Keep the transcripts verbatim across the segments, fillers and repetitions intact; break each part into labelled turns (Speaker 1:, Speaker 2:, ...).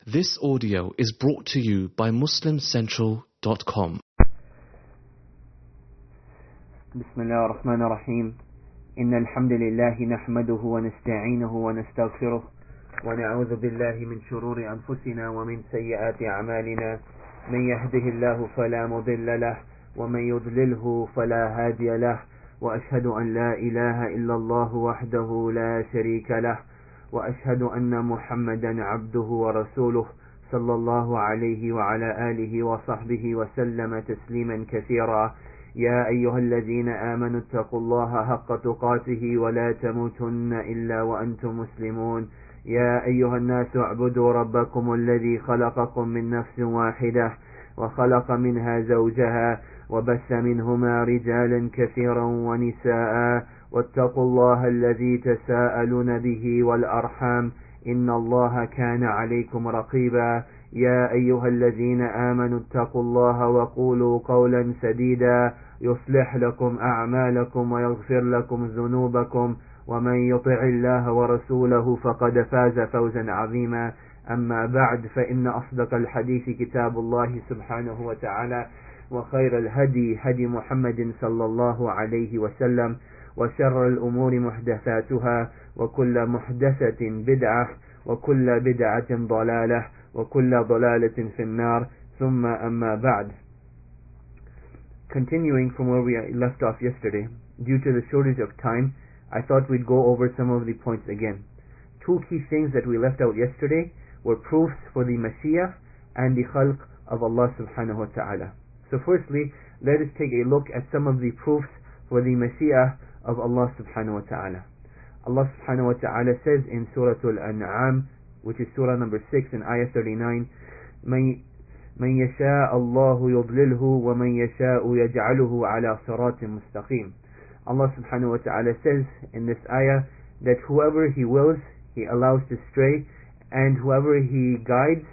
Speaker 1: This audio is brought to you by muslim central dot com.
Speaker 2: بسم الله الرحمن الرحيم. إن الحمد لله نحمده ونستعينه ونستغفره ونعوذ بالله من شرور أنفسنا ومن سيئات أعمالنا. من يهده الله فلا مضل له ومن يضلله فلا هادي له، وأشهد أن لا إله إلا الله وحده لا شريك له، وأشهد أن محمدا عبده ورسوله صلى الله عليه وعلى آله وصحبه وسلم تسليما كثيرا. يا أيها الذين آمنوا اتقوا الله حق تقاته ولا تموتن إلا وأنتم مسلمون. يا أيها الناس اعبدوا ربكم الذي خلقكم من نفس واحدة وخلق منها زوجها وبث منهما رجالا كثيرا ونساء، واتقوا الله الذي تساءلون به والأرحام إن الله كان عليكم رقيبا. يا أيها الذين آمنوا اتقوا الله وقولوا قولا سديدا يصلح لكم أعمالكم ويغفر لكم ذنوبكم، ومن يطع الله ورسوله فقد فاز فوزا عظيما. أما بعد، فإن أصدق الحديث كتاب الله سبحانه وتعالى، وخير الهدي هدي محمد صلى الله عليه وسلم، وشر الأمور محدثاتها، وكل محدثة بدعة، وكل بدعة ضلالة، وكل ضلالة في النار. ثم أما بعد. Continuing from where we left off yesterday, due to the shortage of time, I thought we'd go over some of the points again. Two key things that we left out yesterday were proofs for the Mashiach and the Khalq of Allah subhanahu wa ta'ala. So firstly, let us take a look at some of the proofs for the Mashiach of Allah subhanahu wa ta'ala. Allah subhanahu wa ta'ala says in Surah Al-An'am, which is Surah number six and ayah thirty-nine, مَنْ يَشَاءَ اللَّهُ يُضْلِلْهُ وَمَنْ يَشَاءُ يَجْعَلُهُ عَلَى صِرَاطٍ مُسْتَقِيمٍ. Allah subhanahu wa ta'ala says in this ayah that whoever He wills, He allows to stray, and whoever He guides,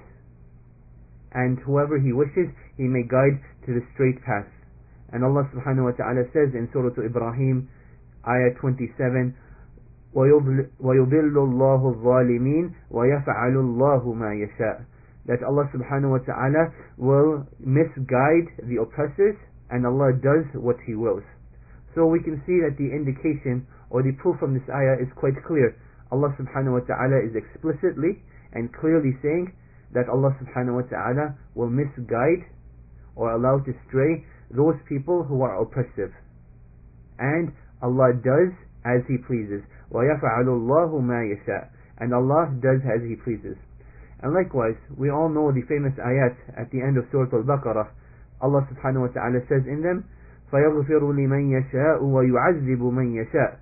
Speaker 2: and whoever He wishes, He may guide to the straight path. And Allah subhanahu wa ta'ala says in Surah Ibrahim, ayah twenty-seven, وَيُضِلُّ اللَّهُ الظَّالِمِينَ وَيَفْعَلُ اللَّهُ مَا يَشَاءُ. That Allah subhanahu wa ta'ala will misguide the oppressors, and Allah does what He wills. So we can see that the indication or the proof from this ayah is quite clear. Allah subhanahu wa ta'ala is explicitly and clearly saying that Allah subhanahu wa ta'ala will misguide or allow to stray those people who are oppressive. And Allah does as He pleases. وَيَفْعَلُ اللَّهُ مَا يَشَاءُ. And Allah does as He pleases. And likewise, we all know the famous ayat at the end of Surah Al-Baqarah. Allah subhanahu wa ta'ala says in them, فَيَغْفِرُ لِمَنْ يَشَاءُ وَيُعَذِّبُ مَنْ يَشَاءُ.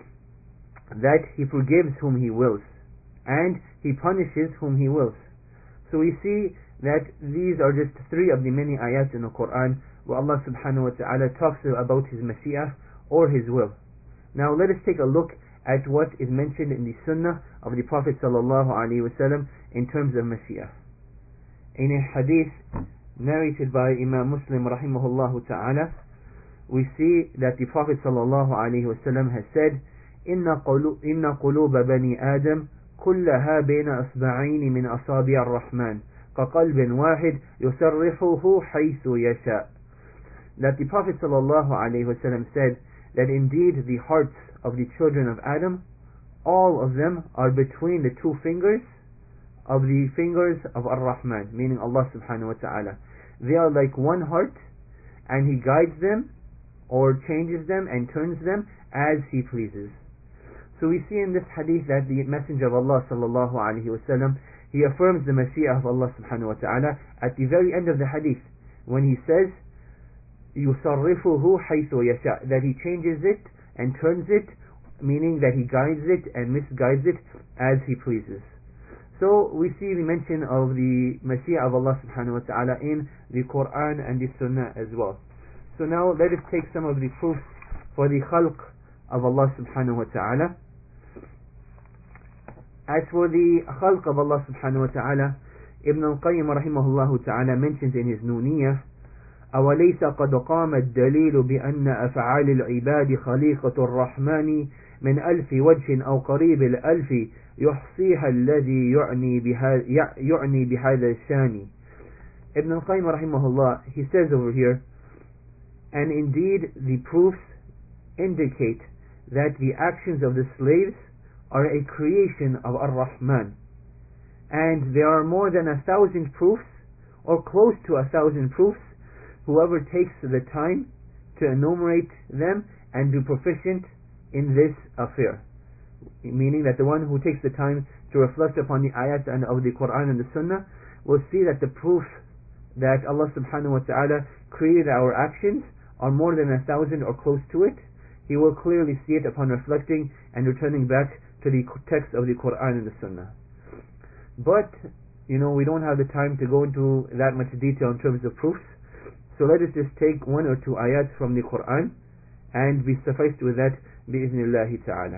Speaker 2: That He forgives whom He wills, and He punishes whom He wills. So we see that these are just three of the many ayats in the Quran where Allah subhanahu wa ta'ala talks about His Mashiach or His will. Now let us take a look at what is mentioned in the Sunnah of the Prophet sallallahu alaihi wasallam in terms of Mashiach. In a hadith narrated by Imam Muslim rahimahullah ta'ala, we see that the Prophet sallallahu alaihi wasallam has said, إن قلوب بني آدم كلها بين أصبعين من أصابع الرحمن كقلب واحد يصرفه حيث يشاء. That the Prophet sallallahu alaihi wasallam said that indeed the hearts of the children of Adam, all of them are between the two fingers of the fingers of Ar-Rahman, meaning Allah subhanahu wa ta'ala. They are like one heart, and He guides them or changes them and turns them as He pleases. So we see in this hadith that the Messenger of Allah sallallahu alaihi wasallam, he affirms the Mashiach of Allah subhanahu wa ta'ala at the very end of the hadith when he says يُصَرِّفُهُ حَيْثُ يَشَاءُ, that He changes it and turns it, meaning that He guides it and misguides it as He pleases. So we see the mention of the Mashiach of Allah subhanahu wa ta'ala in the Quran and the Sunnah as well. So now let us take some of the proofs for the Khalq of Allah subhanahu wa ta'ala. As for the Khalq of Allah subhanahu wa ta'ala, Ibn al-Qayyim rahimahullah ta'ala mentions in his Nuniyah, أوليس قد قام الدليل بأن أفعال العباد خليقة الرحمن من ألف وجه أو قريب الألف يحصيها الذي يعني بهذا, يعني بهذا الشان. Ibn al-Qayyim rahimahullah, he says over here, and indeed the proofs indicate that the actions of the slaves are a creation of Ar-Rahman, and there are more than a thousand proofs, or close to a thousand proofs. Whoever takes the time to enumerate them and be proficient in this affair, meaning that the one who takes the time to reflect upon the ayat and of the Quran and the Sunnah will see that the proof that Allah subhanahu wa ta'ala created our actions are more than a thousand or close to it. He will clearly see it upon reflecting and returning back to the text of the Quran and the Sunnah. But, you know, we don't have the time to go into that much detail in terms of proofs, so let us just take one or two ayats from the Quran and be sufficed with that bi'iznillahi ta'ala.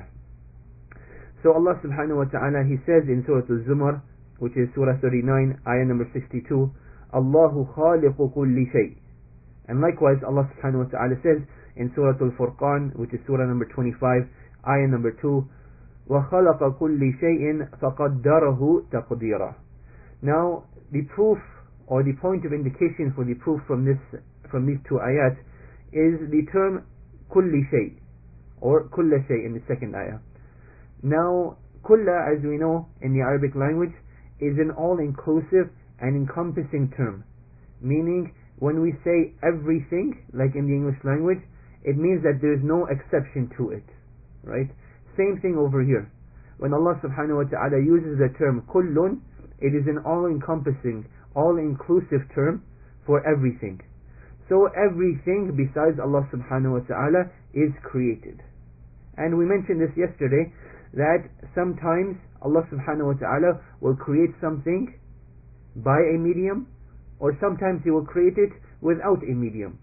Speaker 2: So Allah subhanahu wa ta'ala, He says in Surah Al-Zumar, which is Surah thirty-nine, ayah number sixty-two, Allahu khaliqu kulli shay. And likewise Allah subhanahu wa ta'ala says in Surah Al-Furqan, which is Surah number twenty-five, ayah number two, وَخَلَقَ كُلِّ شَيْءٍ فَقَدَّرَهُ تَقْدِيرًا. Now, the proof or the point of indication for the proof from this from these two ayat is the term kulli shay, or kulla shay in the second ayah. Now, kulla, as we know in the Arabic language, is an all-inclusive and encompassing term, meaning when we say everything, like in the English language, it means that there is no exception to it, right? Same thing over here. When Allah subhanahu wa ta'ala uses the term kullun, it is an all-encompassing, all-inclusive term for everything. So everything besides Allah subhanahu wa ta'ala is created. And we mentioned this yesterday, that sometimes Allah subhanahu wa ta'ala will create something by a medium, or sometimes He will create it without a medium.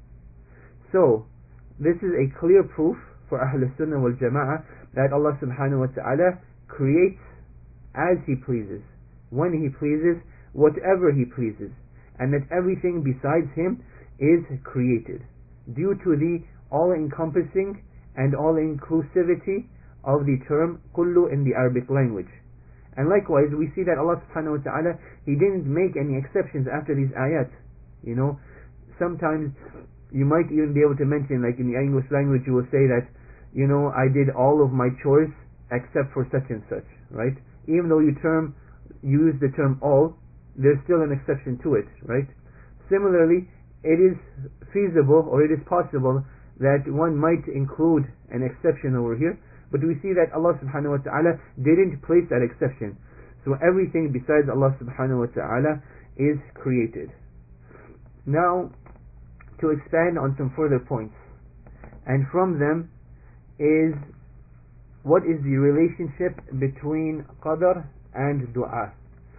Speaker 2: So, this is a clear proof for Ahlul Sunnah wal Jama'ah that Allah subhanahu wa ta'ala creates as He pleases, when He pleases, whatever He pleases, and that everything besides Him is created due to the all-encompassing and all-inclusivity of the term kullu in the Arabic language. And likewise, we see that Allah subhanahu wa ta'ala, He didn't make any exceptions after these ayat. You know, sometimes you might even be able to mention, like in the English language, you will say that, you know, I did all of my chores except for such and such, right? Even though you term, you use the term all, there's still an exception to it, right? Similarly, it is feasible, or it is possible, that one might include an exception over here, but we see that Allah subhanahu wa ta'ala didn't place that exception. So everything besides Allah subhanahu wa ta'ala is created. Now, to expand on some further points, and from them is, what is the relationship between qadar and dua?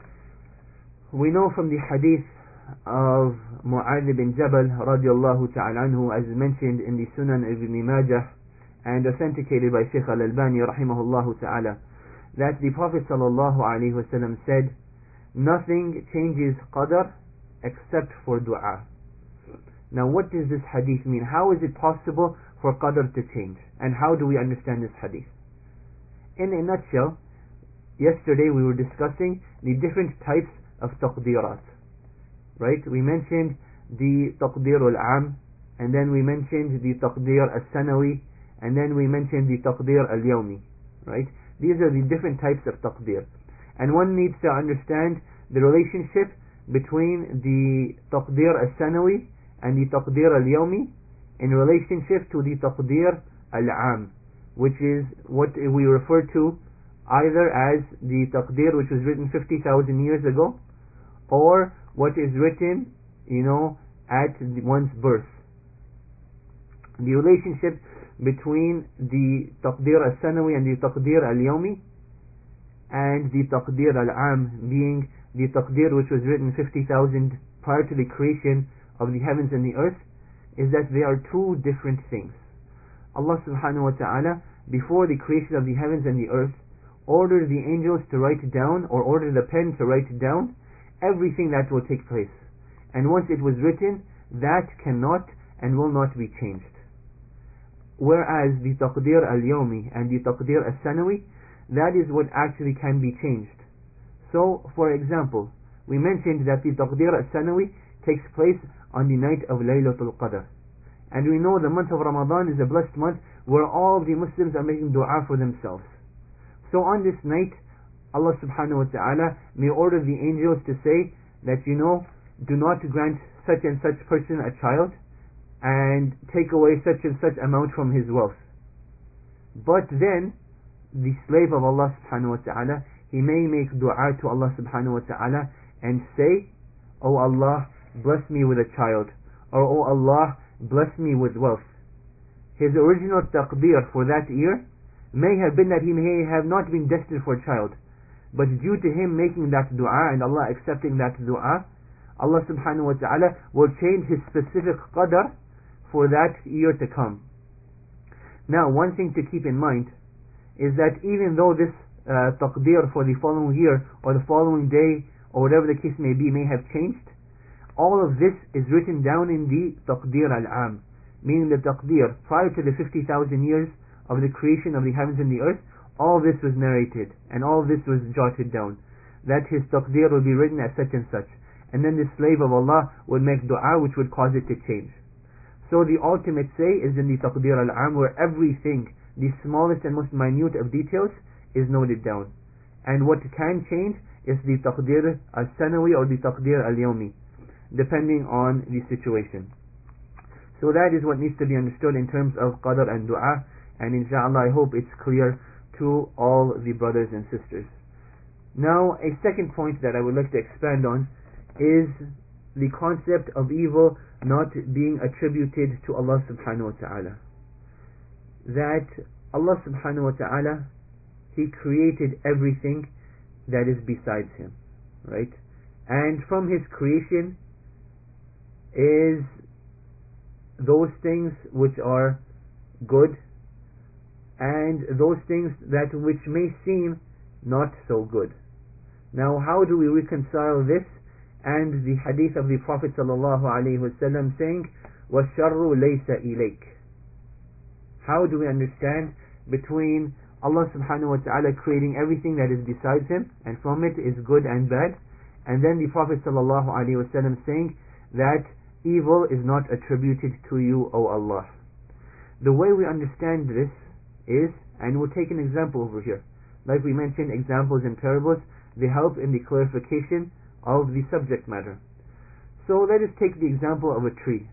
Speaker 2: We know from the hadith of Mu'adh bin Jabal radiallahu ta'ala anhu, as mentioned in the Sunan Ibn Majah and authenticated by Shaykh Al-Albani rahimahullahu ta'ala, that the Prophet sallallahu alaihi wasallam said, nothing changes qadar except for dua. Now, what does this hadith mean? How is it possible for qadar to change? And how do we understand this hadith? In a nutshell, yesterday we were discussing the different types of taqdirat. Right? We mentioned the taqdir al-am, and then we mentioned the taqdir al-sanawi, and then we mentioned the taqdir al-yawmi. Right? These are the different types of taqdir. And one needs to understand the relationship between the taqdir al-sanawi and the taqdir al-yawmi in relationship to the taqdir al-am, which is what we refer to either as the taqdir which was written fifty thousand years ago, or what is written, you know, at one's birth. The relationship between the taqdir al-sanawi and the taqdir al-yawmi, and the taqdir al-am being the taqdir which was written fifty thousand prior to the creation of the heavens and the earth, is that they are two different things. Allah subhanahu wa ta'ala, before the creation of the heavens and the earth, ordered the angels to write down, or ordered the pen to write down everything that will take place. And once it was written, that cannot and will not be changed. Whereas the taqdir al-yawmi and the taqdir al-sanawi, that is what actually can be changed. So, for example, we mentioned that the taqdir al-sanawi takes place on the night of Laylatul Qadr. And we know the month of Ramadan is a blessed month where all of the Muslims are making dua for themselves. So on this night, Allah subhanahu wa ta'ala may order the angels to say that, you know, do not grant such and such person a child and take away such and such amount from his wealth. But then, the slave of Allah subhanahu wa ta'ala, he may make dua to Allah subhanahu wa ta'ala and say, "Oh Allah, bless me with a child," or "Oh Allah, bless me with wealth." His original taqdir for that year may have been that he may have not been destined for a child, but due to him making that dua and Allah accepting that dua, Allah subhanahu wa ta'ala will change his specific qadr for that year to come. Now, one thing to keep in mind is that even though this uh, taqdir for the following year or the following day or whatever the case may be may have changed, all of this is written down in the taqdir al-am, meaning the taqdir prior to the fifty thousand years of the creation of the heavens and the earth. All this was narrated and all this was jotted down, that his taqdir will be written as such and such, and then the slave of Allah would make dua which would cause it to change. So the ultimate say is in the taqdir al-am, where everything, the smallest and most minute of details, is noted down, and what can change is the taqdir al-sanawi or the taqdir al-yawmi, depending on the situation. So that is what needs to be understood in terms of qadr and dua, and inshallah I hope it's clear to all the brothers and sisters. Now, a second point that I would like to expand on is the concept of evil not being attributed to Allah subhanahu wa ta'ala. That Allah subhanahu wa ta'ala, He created everything that is besides Him, right? And from His creation is those things which are good and those things that which may seem not so good. Now, how do we reconcile this and the hadith of the Prophet sallallahu alaihi wasallam saying, "وَالشَّرُّ لَيْسَ إِلَيْكَ"? How do we understand between Allah subhanahu wa ta'ala creating everything that is besides Him, and from it is good and bad, and then the Prophet sallallahu alaihi wasallam saying that evil is not attributed to you, O Allah? The way we understand this is, and we'll take an example over here. Like we mentioned, examples and parables, they help in the clarification of the subject matter. So let us take the example of a tree.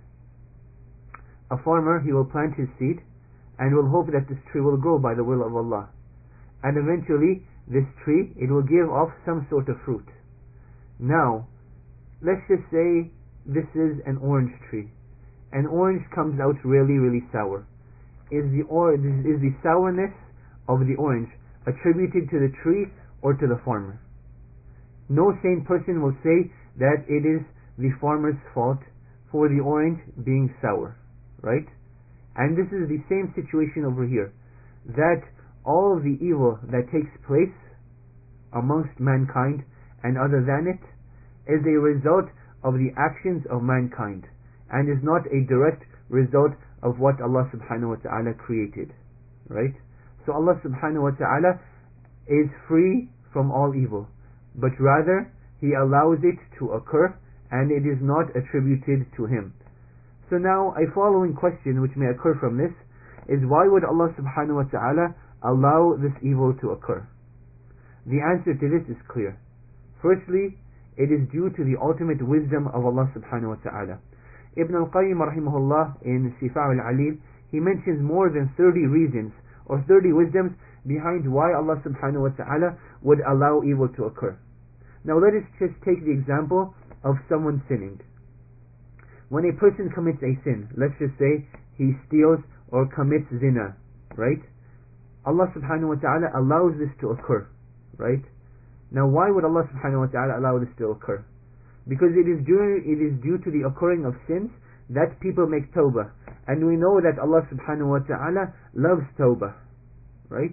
Speaker 2: A farmer, he will plant his seed and will hope that this tree will grow by the will of Allah. And eventually, this tree, it will give off some sort of fruit. Now, let's just say this is an orange tree. An orange comes out really, really sour. Is the or is the sourness of the orange attributed to the tree or to the farmer? No sane person will say that it is the farmer's fault for the orange being sour, right? And this is the same situation over here, that all of the evil that takes place amongst mankind and other than it is a result of the actions of mankind and is not a direct result of what Allah subhanahu wa ta'ala created, right? So Allah subhanahu wa ta'ala is free from all evil, but rather He allows it to occur and it is not attributed to Him. So now a following question which may occur from this is, why would Allah subhanahu wa ta'ala allow this evil to occur? The answer to this is clear. Firstly, it is due to the ultimate wisdom of Allah subhanahu wa ta'ala. Ibn al-Qayyim rahimahullah in Shifa' al-Alil, he mentions more than thirty reasons or thirty wisdoms behind why Allah subhanahu wa ta'ala would allow evil to occur. Now let us just take the example of someone sinning. When a person commits a sin, let's just say he steals or commits zina, right? Allah subhanahu wa ta'ala allows this to occur, right? Now why would Allah subhanahu wa ta'ala allow this to occur? Because it is due, it is due to the occurring of sins that people make tawbah. And we know that Allah subhanahu wa ta'ala loves tawbah, right?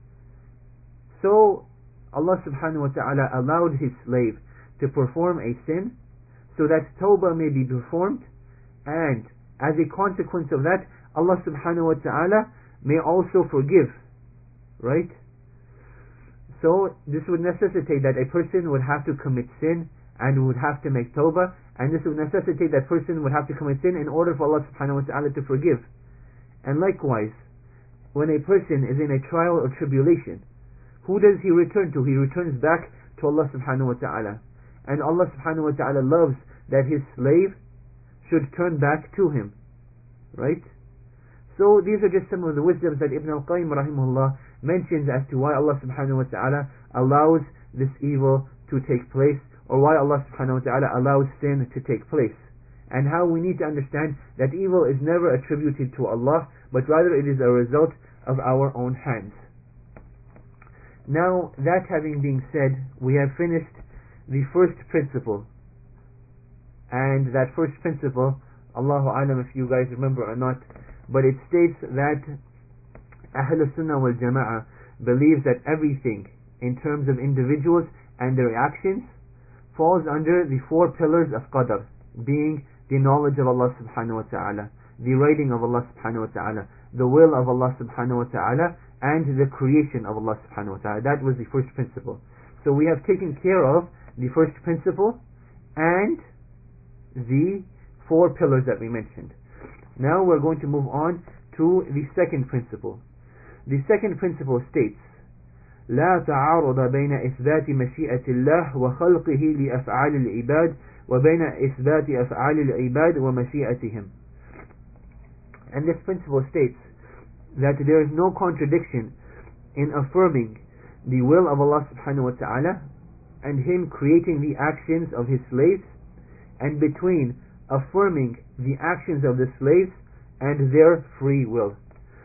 Speaker 2: So Allah subhanahu wa ta'ala allowed His slave to perform a sin so that tawbah may be performed And as a consequence of that, Allah subhanahu wa ta'ala may also forgive. Right? So this would necessitate that a person would have to commit sin and would have to make tawbah, and this would necessitate that person would have to commit sin in order for Allah subhanahu wa ta'ala to forgive. And likewise, when a person is in a trial or tribulation, who does he return to? He returns back to Allah subhanahu wa ta'ala. And Allah subhanahu wa ta'ala loves that his slave should turn back to him. Right? So these are just some of the wisdoms that Ibn al-Qayyim rahimahullah mentions as to why Allah subhanahu wa ta'ala allows this evil to take place, or why Allah subhanahu wa ta'ala allows sin to take place, and how we need to understand that evil is never attributed to Allah, but rather it is a result of our own hands. Now, that having been said, we have finished the first principle, and that first principle, Allahu Alam if you guys remember or not, but it states that Ahlul Sunnah wal Jama'ah believes that everything in terms of individuals and their actions falls under the four pillars of Qadr, being the knowledge of Allah subhanahu wa ta'ala, the writing of Allah subhanahu wa ta'ala, the will of Allah subhanahu wa ta'ala, and the creation of Allah subhanahu wa ta'ala. That was the first principle. So we have taken care of the first principle and the four pillars that we mentioned. Now we're going to move on to the second principle. The second principle states, لا تعارض بين إثبات مشيئة الله وخلقه لأفعال العباد وبين إثبات أفعال العباد ومشيئتهم. And this principle states that there is no contradiction in affirming the will of Allah subhanahu wa ta'ala and Him creating the actions of His slaves, and between affirming the actions of the slaves and their free will.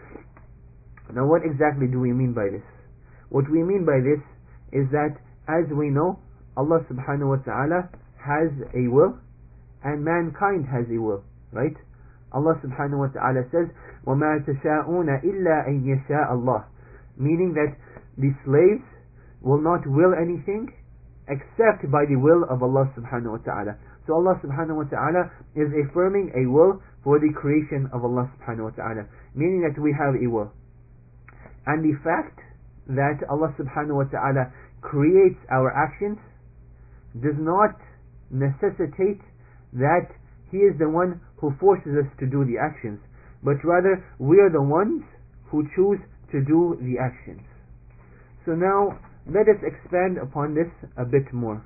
Speaker 2: Now what exactly do we mean by this? What we mean by this is that, as we know, Allah subhanahu wa ta'ala has a will and mankind has a will, right? Allah subhanahu wa ta'ala says, وَمَا تَشَاءُونَ إِلَّا أَن يَشَاءَ اللَّهُ, meaning that the slaves will not will anything except by the will of Allah subhanahu wa ta'ala. So Allah subhanahu wa ta'ala is affirming a will for the creation of Allah subhanahu wa ta'ala, meaning that we have a will. And the fact that Allah subhanahu wa ta'ala creates our actions does not necessitate that He is the one who forces us to do the actions, but rather we are the ones who choose to do the actions. So now let us expand upon this a bit more.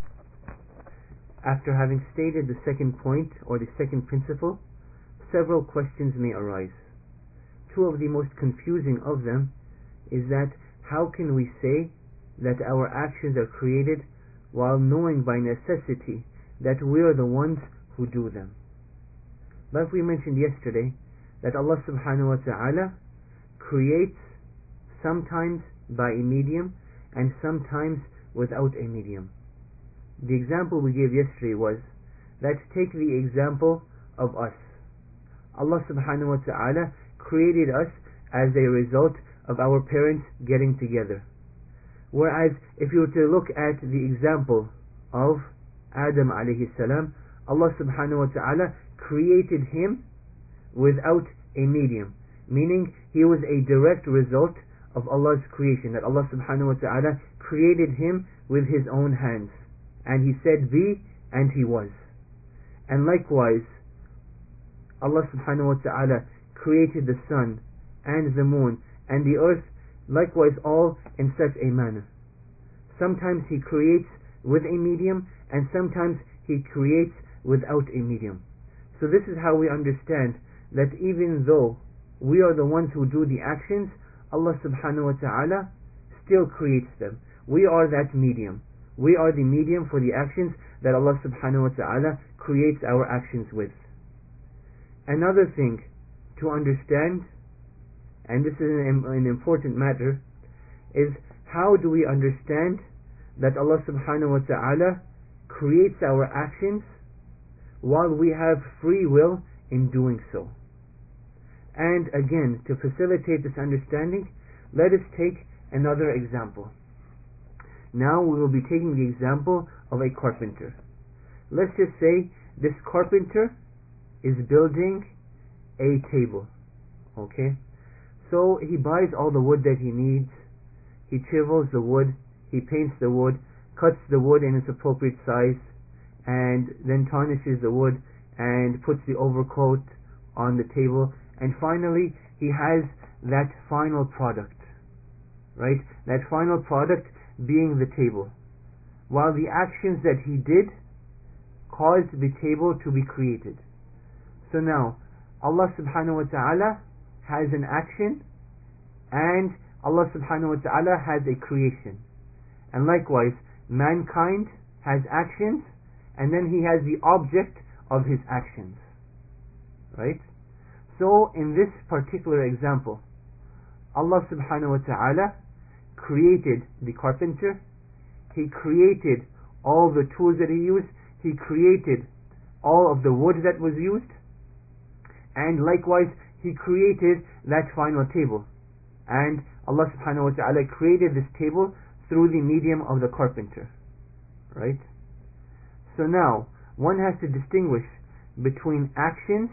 Speaker 2: After having stated the second point, or the second principle, several questions may arise. Two of the most confusing of them is that how can we say that our actions are created while knowing by necessity that we are the ones who do them? Like we mentioned yesterday, that Allah subhanahu wa ta'ala creates sometimes by a medium and sometimes without a medium. The example we gave yesterday was that, take the example of us. Allah subhanahu wa ta'ala created us as a result of our parents getting together. Whereas if you were to look at the example of Adam alayhi salam, Allah subhanahu wa ta'ala created him without a medium, meaning he was a direct result of Allah's creation, that Allah subhanahu wa ta'ala created him with His own hands, and He said be, and he was. And likewise, Allah subhanahu wa ta'ala created the sun and the moon and the earth, likewise all in such a manner. Sometimes He creates with a medium, and sometimes He creates without a medium. So this is how we understand that even though we are the ones who do the actions, Allah subhanahu wa ta'ala still creates them. We are that medium. We are the medium for the actions that Allah subhanahu wa ta'ala creates our actions with. Another thing to understand, and this is an, an important matter, is how do we understand that Allah subhanahu wa ta'ala creates our actions while we have free will in doing so. And again, to facilitate this understanding, let us take another example. Now we will be taking the example of a carpenter. Let's just say this carpenter is building a table. Okay? So he buys all the wood that he needs, he chisels the wood, he paints the wood, cuts the wood in its appropriate size, and then tarnishes the wood and puts the overcoat on the table, and finally he has that final product, right? That final product being the table. While the actions that he did caused the table to be created. So now, Allah subhanahu wa ta'ala has an action, and Allah subhanahu wa ta'ala has a creation. And likewise, mankind has actions, and then he has the object of his actions. Right? So, in this particular example, Allah subhanahu wa ta'ala created the carpenter, he created all the tools that he used, he created all of the wood that was used, and likewise he created that final table. And Allah subhanahu wa ta'ala created this table through the medium of the carpenter. Right? So now, one has to distinguish between actions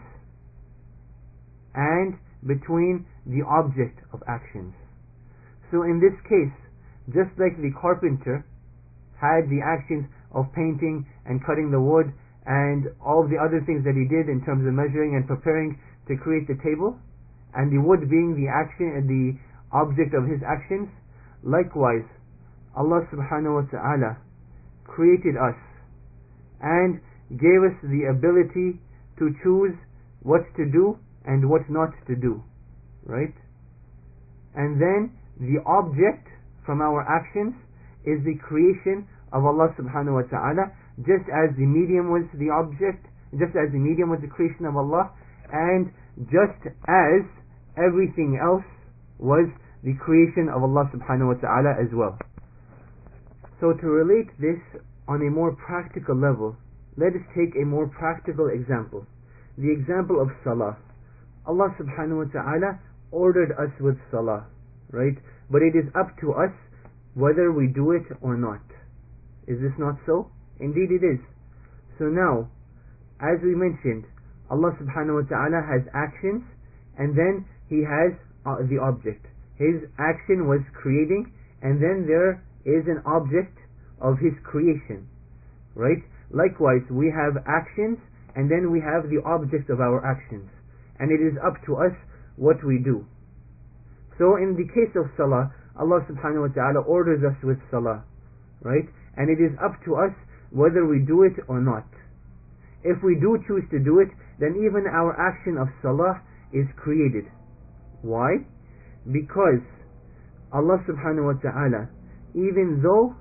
Speaker 2: and between the object of actions. So in this case, just like the carpenter had the actions of painting and cutting the wood and all the other things that he did in terms of measuring and preparing to create the table, and the wood being the action and the object of his actions, likewise Allah subhanahu wa ta'ala created us and gave us the ability to choose what to do and what not to do, right? And then the object from our actions is the creation of Allah subhanahu wa ta'ala, just as the medium was the object, just as the medium was the creation of Allah, and just as everything else was the creation of Allah subhanahu wa ta'ala as well. So to relate this on a more practical level, let us take a more practical example. The example of salah. Allah subhanahu wa ta'ala ordered us with salah, right? But it is up to us whether we do it or not. Is this not so? Indeed it is. So now, as we mentioned, Allah subhanahu wa ta'ala has actions, and then He has uh, the object. His action was creating, and then there is an object of His creation, right? Likewise, we have actions, and then we have the object of our actions, and it is up to us what we do. So in the case of salah, Allah subhanahu wa ta'ala orders us with salah, right? And it is up to us whether we do it or not. If we do choose to do it, then even our action of salah is created. Why? Because Allah subhanahu wa ta'ala, even though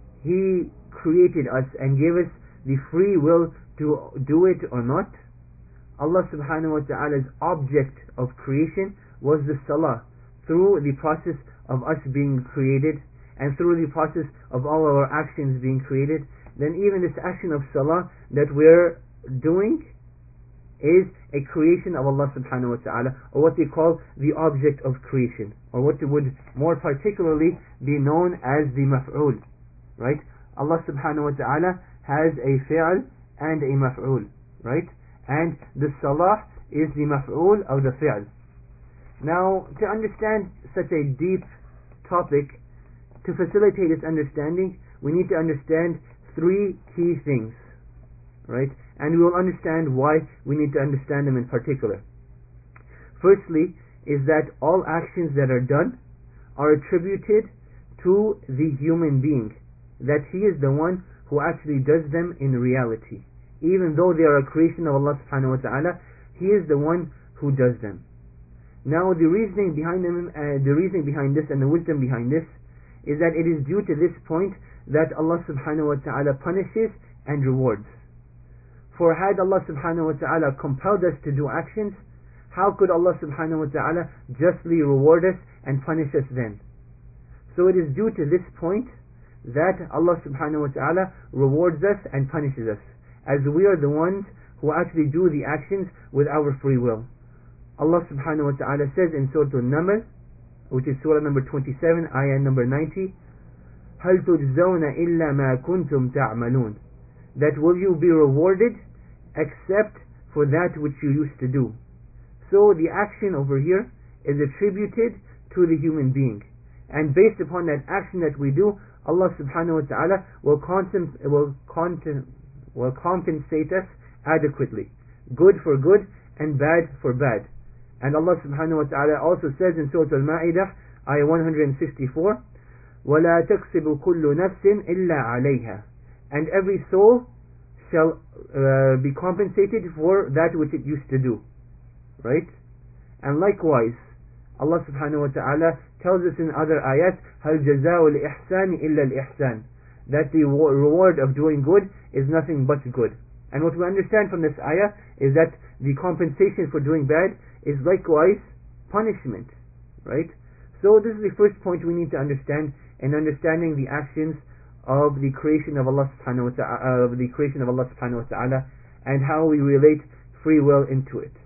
Speaker 2: He created us and gave us the free will to do it or not, Allah subhanahu wa ta'ala's object of creation was the salah, through the process of us being created and through the process of all our actions being created. Then even this action of salah that we're doing is a creation of Allah subhanahu wa ta'ala, or what they call the object of creation, or what would more particularly be known as the maf'ul, right? Allah subhanahu wa ta'ala has a fi'al and a maf'ul, right? And the salah is the maf'ul of the fi'al. Now, to understand such a deep topic, to facilitate its understanding, we need to understand three key things, right? And we will understand why we need to understand them in particular. Firstly, is that all actions that are done are attributed to the human being, that he is the one who actually does them in reality. Even though they are a creation of Allah subhanahu wa ta'ala, He is the one who does them. Now the reasoning behind them, uh, the reasoning behind this and the wisdom behind this is that it is due to this point that Allah subhanahu wa ta'ala punishes and rewards. For had Allah subhanahu wa ta'ala compelled us to do actions, how could Allah subhanahu wa ta'ala justly reward us and punish us then? So it is due to this point that Allah subhanahu wa ta'ala rewards us and punishes us, as we are the ones who actually do the actions with our free will. Allah subhanahu wa ta'ala says in Surah An-Naml, which is Surah number twenty-seven, ayah number ninety, هَلْ تُجْزَوْنَ إِلَّا مَا كُنْتُمْ تَعْمَلُونَ, that will you be rewarded except for that which you used to do. So the action over here is attributed to the human being. And based upon that action that we do, Allah subhanahu wa ta'ala will, contem- will, contem- will compensate us adequately. Good for good and bad for bad. And Allah subhanahu wa ta'ala also says in Surah Al-Ma'idah, ayah one sixty-four, وَلَا تَكْسِبُ كُلُّ نَفْسٍ إِلَّا عَلَيْهَا. And every soul shall uh, be compensated for that which it used to do. Right? And likewise, Allah subhanahu wa ta'ala tells us in other ayat, هَلْ جَزَاءُ الْإِحْسَانِ إِلَّا الْإِحْسَانِ, that the reward of doing good is nothing but good. And what we understand from this ayah is that the compensation for doing bad is likewise punishment. Right? So this is the first point we need to understand in understanding the actions of the creation of Allah subhanahu wa ta'ala, of the creation of Allah subhanahu wa ta'ala, and how we relate free will into it.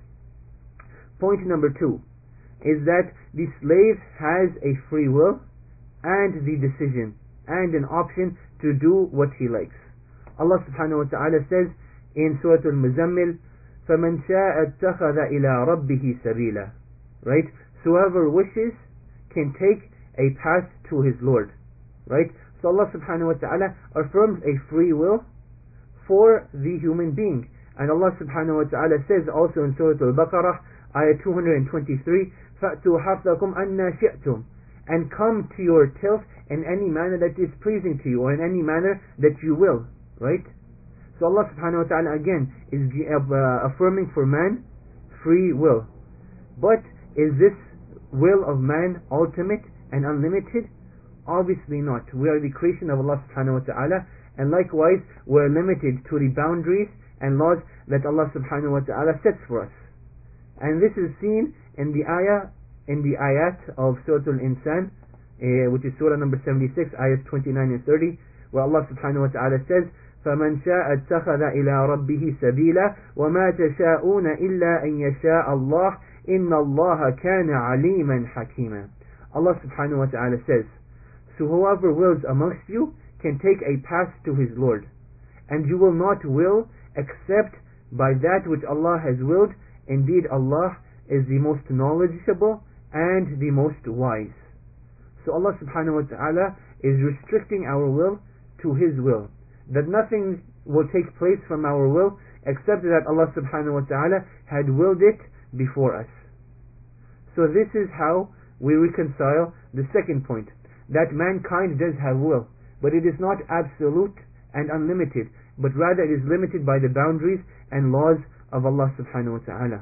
Speaker 2: Point number two is that the slave has a free will and the decision and an option to do what he likes. Allah subhanahu wa ta'ala says in Surah Al-Muzammil, فَمَنْ شَاءَ اتَّخَذَ إِلَىٰ رَبِّهِ سَبِيلًا. Right? So whoever wishes can take a path to his Lord. Right? So Allah subhanahu wa ta'ala affirms a free will for the human being. And Allah subhanahu wa ta'ala says also in Surah Al-Baqarah, ayah two twenty-three, فَأْتُوا حَرْثَكُمْ أَنَّا شِئْتُمْ, and come to your tilth in any manner that is pleasing to you, or in any manner that you will. Right? So Allah subhanahu wa ta'ala again is uh, affirming for man free will. But is this will of man ultimate and unlimited? Obviously not. We are the creation of Allah subhanahu wa ta'ala, and likewise we're limited to the boundaries and laws that Allah subhanahu wa ta'ala sets for us. And this is seen in the ayah, in the ayat of Surah Al-Insan, uh, which is Surah number seventy-six, ayahs twenty-nine and thirty, where Allah subhanahu wa ta'ala says, فَمَنْ شَاءَ اتَّخَذَ إِلَىٰ رَبِّهِ سَبِيلًا وَمَا تَشَاءُونَ إِلَّا أَنْ يَشَاءَ اللَّهُ إِنَّ اللَّهَ كَانَ عَلِيمًا حَكِيمًا. Allah subhanahu wa ta'ala says, so whoever wills amongst you can take a path to his Lord, and you will not will except by that which Allah has willed. Indeed, Allah is the most knowledgeable and the most wise. So Allah subhanahu wa ta'ala is restricting our will to his will, that nothing will take place from our will except that Allah subhanahu wa ta'ala had willed it before us. So this is how we reconcile the second point, that mankind does have will, but it is not absolute and unlimited, but rather it is limited by the boundaries and laws of Allah subhanahu wa ta'ala.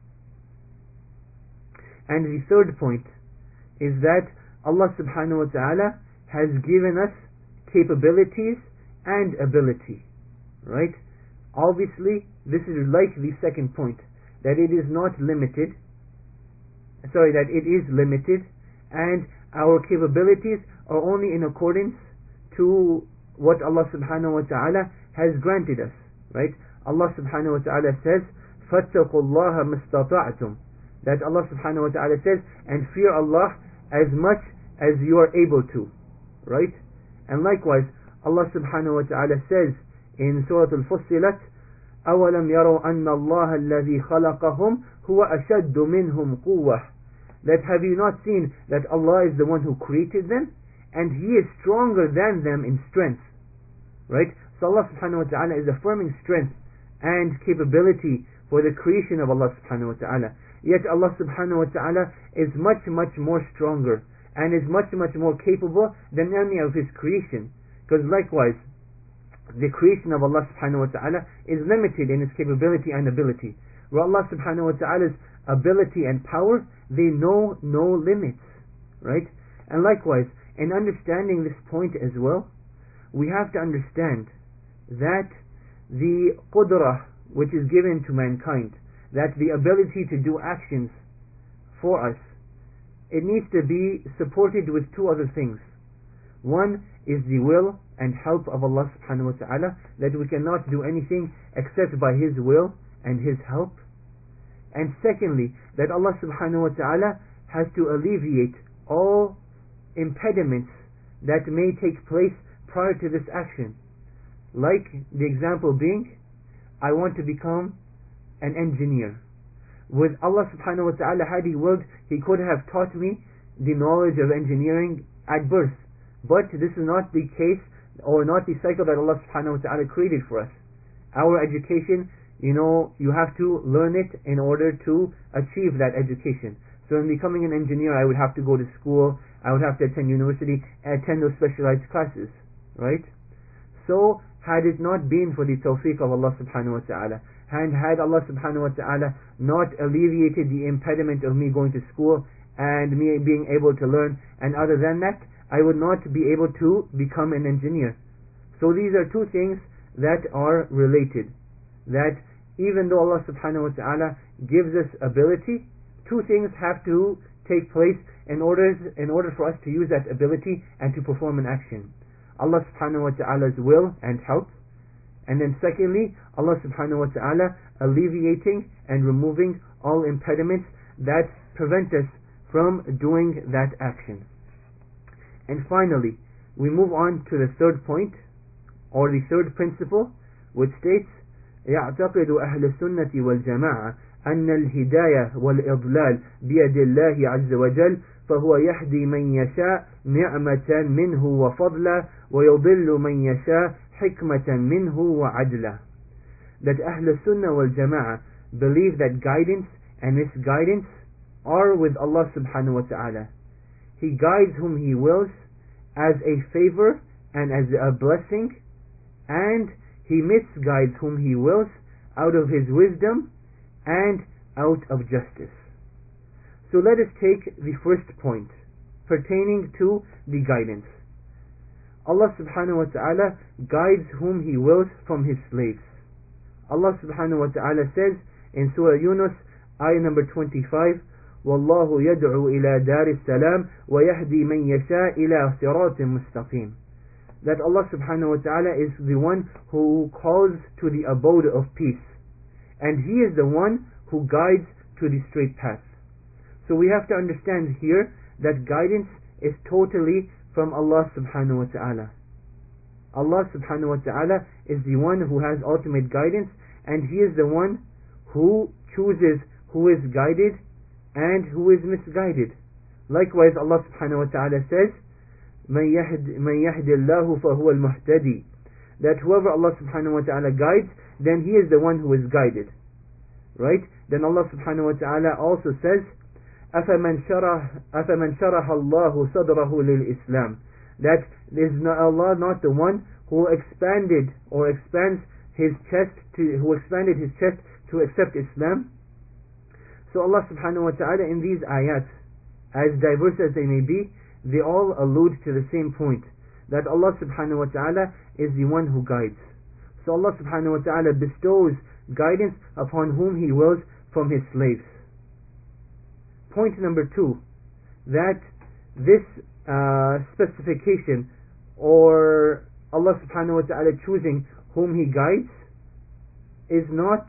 Speaker 2: And the third point is that Allah subhanahu wa ta'ala has given us capabilities and ability. Right? Obviously, this is like the second point, that it is not limited, sorry, that it is limited, and our capabilities are only in accordance to what Allah subhanahu wa ta'ala has granted us. Right? Allah subhanahu wa ta'ala says, فَاتَّقُوا اللَّهَ مَسْتَطَعْتُمْ, that Allah subhanahu wa ta'ala says, and fear Allah as much as you are able to. Right? And likewise, Allah subhanahu wa ta'ala says in Surah Al-Fussilat, أَوَلَمْ يَرَوْا أَنَّ اللَّهَ الَّذِي خَلَقَهُمْ هُوَ أَشَدُّ مِنْهُمْ قُوَّةً, that have you not seen that Allah is the one who created them, and He is stronger than them in strength. Right? So Allah subhanahu wa ta'ala is affirming strength and capability for the creation of Allah subhanahu wa ta'ala. Yet Allah subhanahu wa ta'ala is much much more stronger and is much much more capable than any of His creation. Because likewise, the creation of Allah subhanahu wa ta'ala is limited in its capability and ability. Where Allah subhanahu wa ta'ala's ability and power, they know no limits. Right? And likewise, in understanding this point as well, we have to understand that the qudrah which is given to mankind, that the ability to do actions for us, it needs to be supported with two other things. One is the will and help of Allah subhanahu wa ta'ala, that we cannot do anything except by His will and His help. And secondly, that Allah subhanahu wa ta'ala has to alleviate all impediments that may take place prior to this action. Like the example being, I want to become an engineer. With Allah subhanahu wa ta'ala, had He willed, He could have taught me the knowledge of engineering at birth. But this is not the case, or not the cycle that Allah subhanahu wa ta'ala created for us. Our education, you know, you have to learn it in order to achieve that education. So in becoming an engineer, I would have to go to school, I would have to attend university, attend those specialized classes, right? So, had it not been for the tawfiq of Allah subhanahu wa ta'ala, and had Allah subhanahu wa ta'ala not alleviated the impediment of me going to school and me being able to learn, and other than that, I would not be able to become an engineer. So these are two things that are related. That even though Allah subhanahu wa ta'ala gives us ability, two things have to take place in order, in order for us to use that ability and to perform an action. Allah subhanahu wa ta'ala's will and help, and then secondly, Allah subhanahu wa ta'ala alleviating and removing all impediments that prevent us from doing that action. And finally, we move on to the third point, or the third principle, which states, يعتقد أهل السنة والجماعة أن الهداية والإضلال بيد الله عز وجل فهو يهدي من يشاء نعمة منه وفضلا ويضل من يشاء حكمة منه وعدلا. That Ahl Sunnah wal Jama'ah believe that guidance and misguidance are with Allah subhanahu wa ta'ala. He guides whom He wills as a favor and as a blessing, and He misguides whom He wills out of His wisdom and out of justice. So let us take the first point pertaining to the guidance. Allah subhanahu wa ta'ala guides whom He wills from His slaves. Allah subhanahu wa ta'ala says in Surah Yunus, ayah number twenty-five, وَاللَّهُ يَدْعُو إِلَى دَارِ السَّلَامِ وَيَهْدِي مَنْ يَشَاء إِلَى صِرَاطٍ مُسْتَقِيمٍ. That Allah subhanahu wa ta'ala is the one who calls to the abode of peace, and He is the one who guides to the straight path. So we have to understand here that guidance is totally from Allah subhanahu wa ta'ala. Allah subhanahu wa ta'ala is the one who has ultimate guidance, and He is the one who chooses who is guided and who is misguided. Likewise, Allah subhanahu wa ta'ala says, مَنْ يَهْدِ اللَّهُ فَهُوَ الْمُهْتَدِي. That whoever Allah subhanahu wa ta'ala guides, then he is the one who is guided. Right? Then Allah subhanahu wa ta'ala also says, أَفَمَنْ شَرَحَ أَفَمَنْ شَرَحَ اللَّهُ صَدْرَهُ لِلْإِسْلَامِ. That is not Allah not the one who expanded or expands his chest to, who expanded his chest to accept Islam. So Allah subhanahu wa ta'ala in these ayats, as diverse as they may be, they all allude to the same point, that Allah subhanahu wa ta'ala is the one who guides. So Allah subhanahu wa ta'ala bestows guidance upon whom He wills from His slaves. Point number two, that this uh, specification, or Allah subhanahu wa ta'ala choosing whom He guides, is not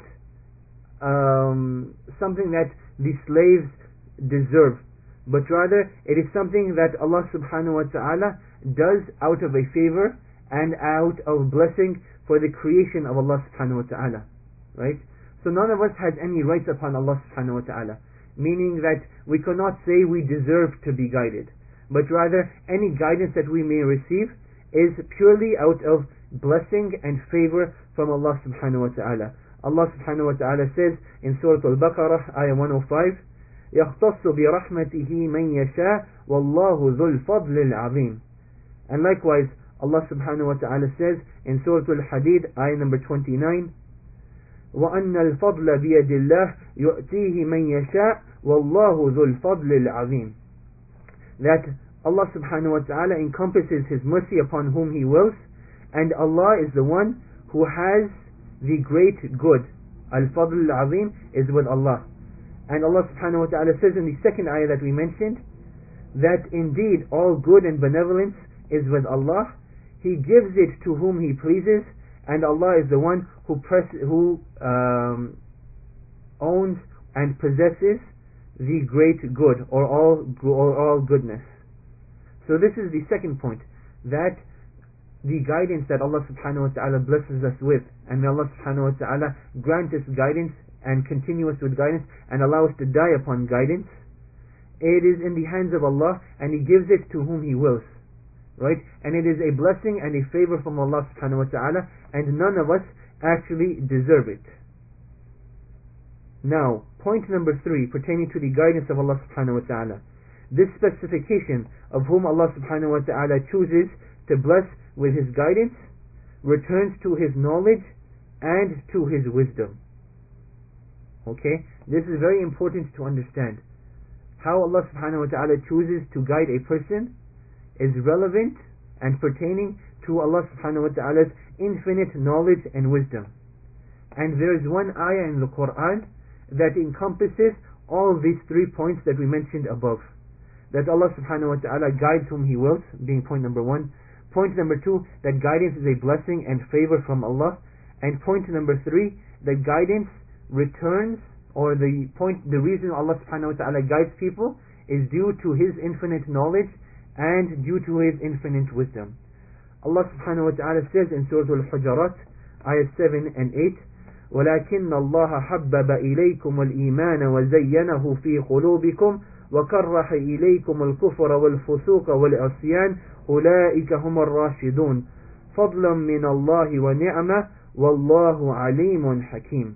Speaker 2: um, something that the slaves deserve, but rather it is something that Allah subhanahu wa ta'ala does out of a favor and out of blessing for the creation of Allah subhanahu wa ta'ala. Right? So none of us has any rights upon Allah subhanahu wa ta'ala, meaning that we cannot say we deserve to be guided, but rather any guidance that we may receive is purely out of blessing and favor from Allah subhanahu wa ta'ala. Allah subhanahu wa ta'ala says in Surah Al-Baqarah, ayah one oh five, يَخْتَصُّ بِرَحْمَتِهِ مَنْ يَشَاءُ وَاللَّهُ ذُو الْفَضْلِ الْعَظِيمِ. And likewise, Allah subhanahu wa ta'ala says in Surah Al-Hadid, ayah number twenty-nine, وَأَنَّ الْفَضْلَ بِيَدِ اللَّهِ يُؤْتِيهِ مَنْ يَشَاءُ وَاللَّهُ ذُو الْفَضْلِ الْعَظِيمِ. That Allah subhanahu wa ta'ala encompasses His mercy upon whom He wills, and Allah is the one who has the great good. Al-Fadl al-Azim is with Allah. And Allah subhanahu wa ta'ala says in the second ayah that we mentioned, that indeed all good and benevolence is with Allah. He gives it to whom He pleases, and Allah is the one who press, who um, owns and possesses the great good, or all, or all goodness. So this is the second point, that the guidance that Allah subhanahu wa ta'ala blesses us with, and may Allah subhanahu wa ta'ala grant us guidance and continuous with guidance and allow us to die upon guidance. It is in the hands of Allah, and He gives it to whom He wills, right? And it is a blessing and a favor from Allah subhanahu wa ta'ala, and none of us actually deserve it. Now, point number three, pertaining to the guidance of Allah subhanahu wa ta'ala. This specification of whom Allah subhanahu wa ta'ala chooses to bless with His guidance returns to His knowledge and to His wisdom. Okay? This is very important to understand. How Allah subhanahu wa ta'ala chooses to guide a person is relevant and pertaining to Allah subhanahu wa ta'ala's infinite knowledge and wisdom. And there is one ayah in the Quran that encompasses all these three points that we mentioned above. That Allah subhanahu wa ta'ala guides whom He wills, being point number one. Point number two, that guidance is a blessing and favor from Allah. And point number three, that guidance returns, or the point, the reason Allah subhanahu wa ta'ala guides people is due to His infinite knowledge and due to His infinite wisdom. Allah subhanahu wa ta'ala says in Surah Al-Hujurat, ayat seven and eight, وَلَكِنَّ اللَّهَ حَبَّبَ إِلَيْكُمُ الْإِيمَانَ وَزَيَّنَهُ فِي قُلُوبِكُمْ وَكَرَّهَ إِلَيْكُمُ الْكُفْرَ وَالْفُسُوقَ وَالْعِصْيَانَ أُولَئِكَ هُمُ الرَّاشِدُونَ فَضْلًا مِنَ اللَّهِ وَنِعْمَةً وَاللَّهُ عَلِيمٌ حَكِيمٌ.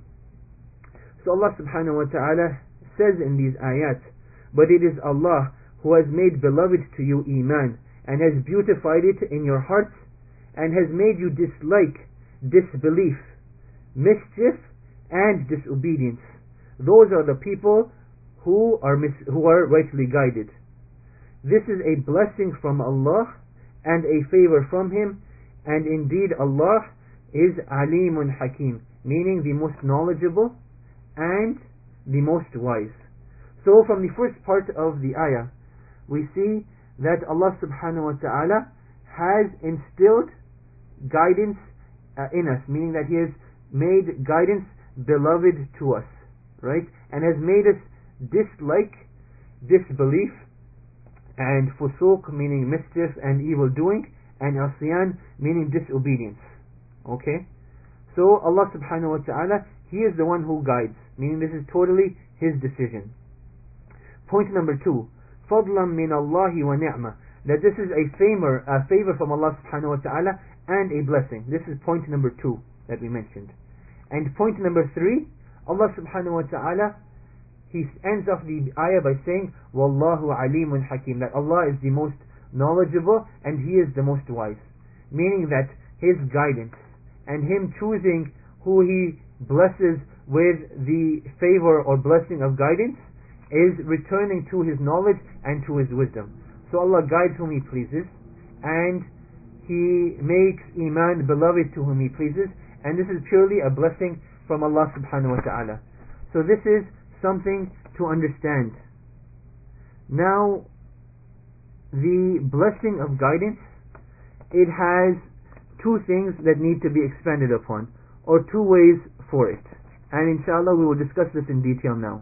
Speaker 2: So Allah subhanahu wa ta'ala says in these ayat, but it is Allah who has made beloved to you Iman, and has beautified it in your hearts, and has made you dislike disbelief, mischief, and disobedience. Those are the people who are mis- who are rightly guided. This is a blessing from Allah and a favor from Him, and indeed Allah is Alimun Hakim, meaning the most knowledgeable and the most wise. So from the first part of the ayah, we see that Allah subhanahu wa ta'ala has instilled guidance uh, in us, meaning that He has made guidance beloved to us, right? And has made us dislike disbelief, and fusuq, meaning mischief and evil doing, and asyan, meaning disobedience. Okay? So Allah subhanahu wa ta'ala, He is the one who guides, meaning this is totally His decision. Point number two, فَضْلًا مِنَ اللَّهِ وَنِعْمَةً, that this is a favor, a favor from Allah subhanahu wa ta'ala and a blessing. This is point number two that we mentioned. And point number three, Allah subhanahu wa ta'ala, He ends off the ayah by saying, وَاللَّهُ عَلِيمٌ حَكِيمٌ, that Allah is the most knowledgeable and He is the most wise. Meaning that His guidance and Him choosing who He blesses with the favor or blessing of guidance is returning to His knowledge and to His wisdom. So Allah guides whom He pleases, and He makes Iman beloved to whom He pleases, and this is purely a blessing from Allah subhanahu wa ta'ala. So this is something to understand. Now, the blessing of guidance, it has two things that need to be expanded upon, or two ways for it. And inshallah we will discuss this in detail now.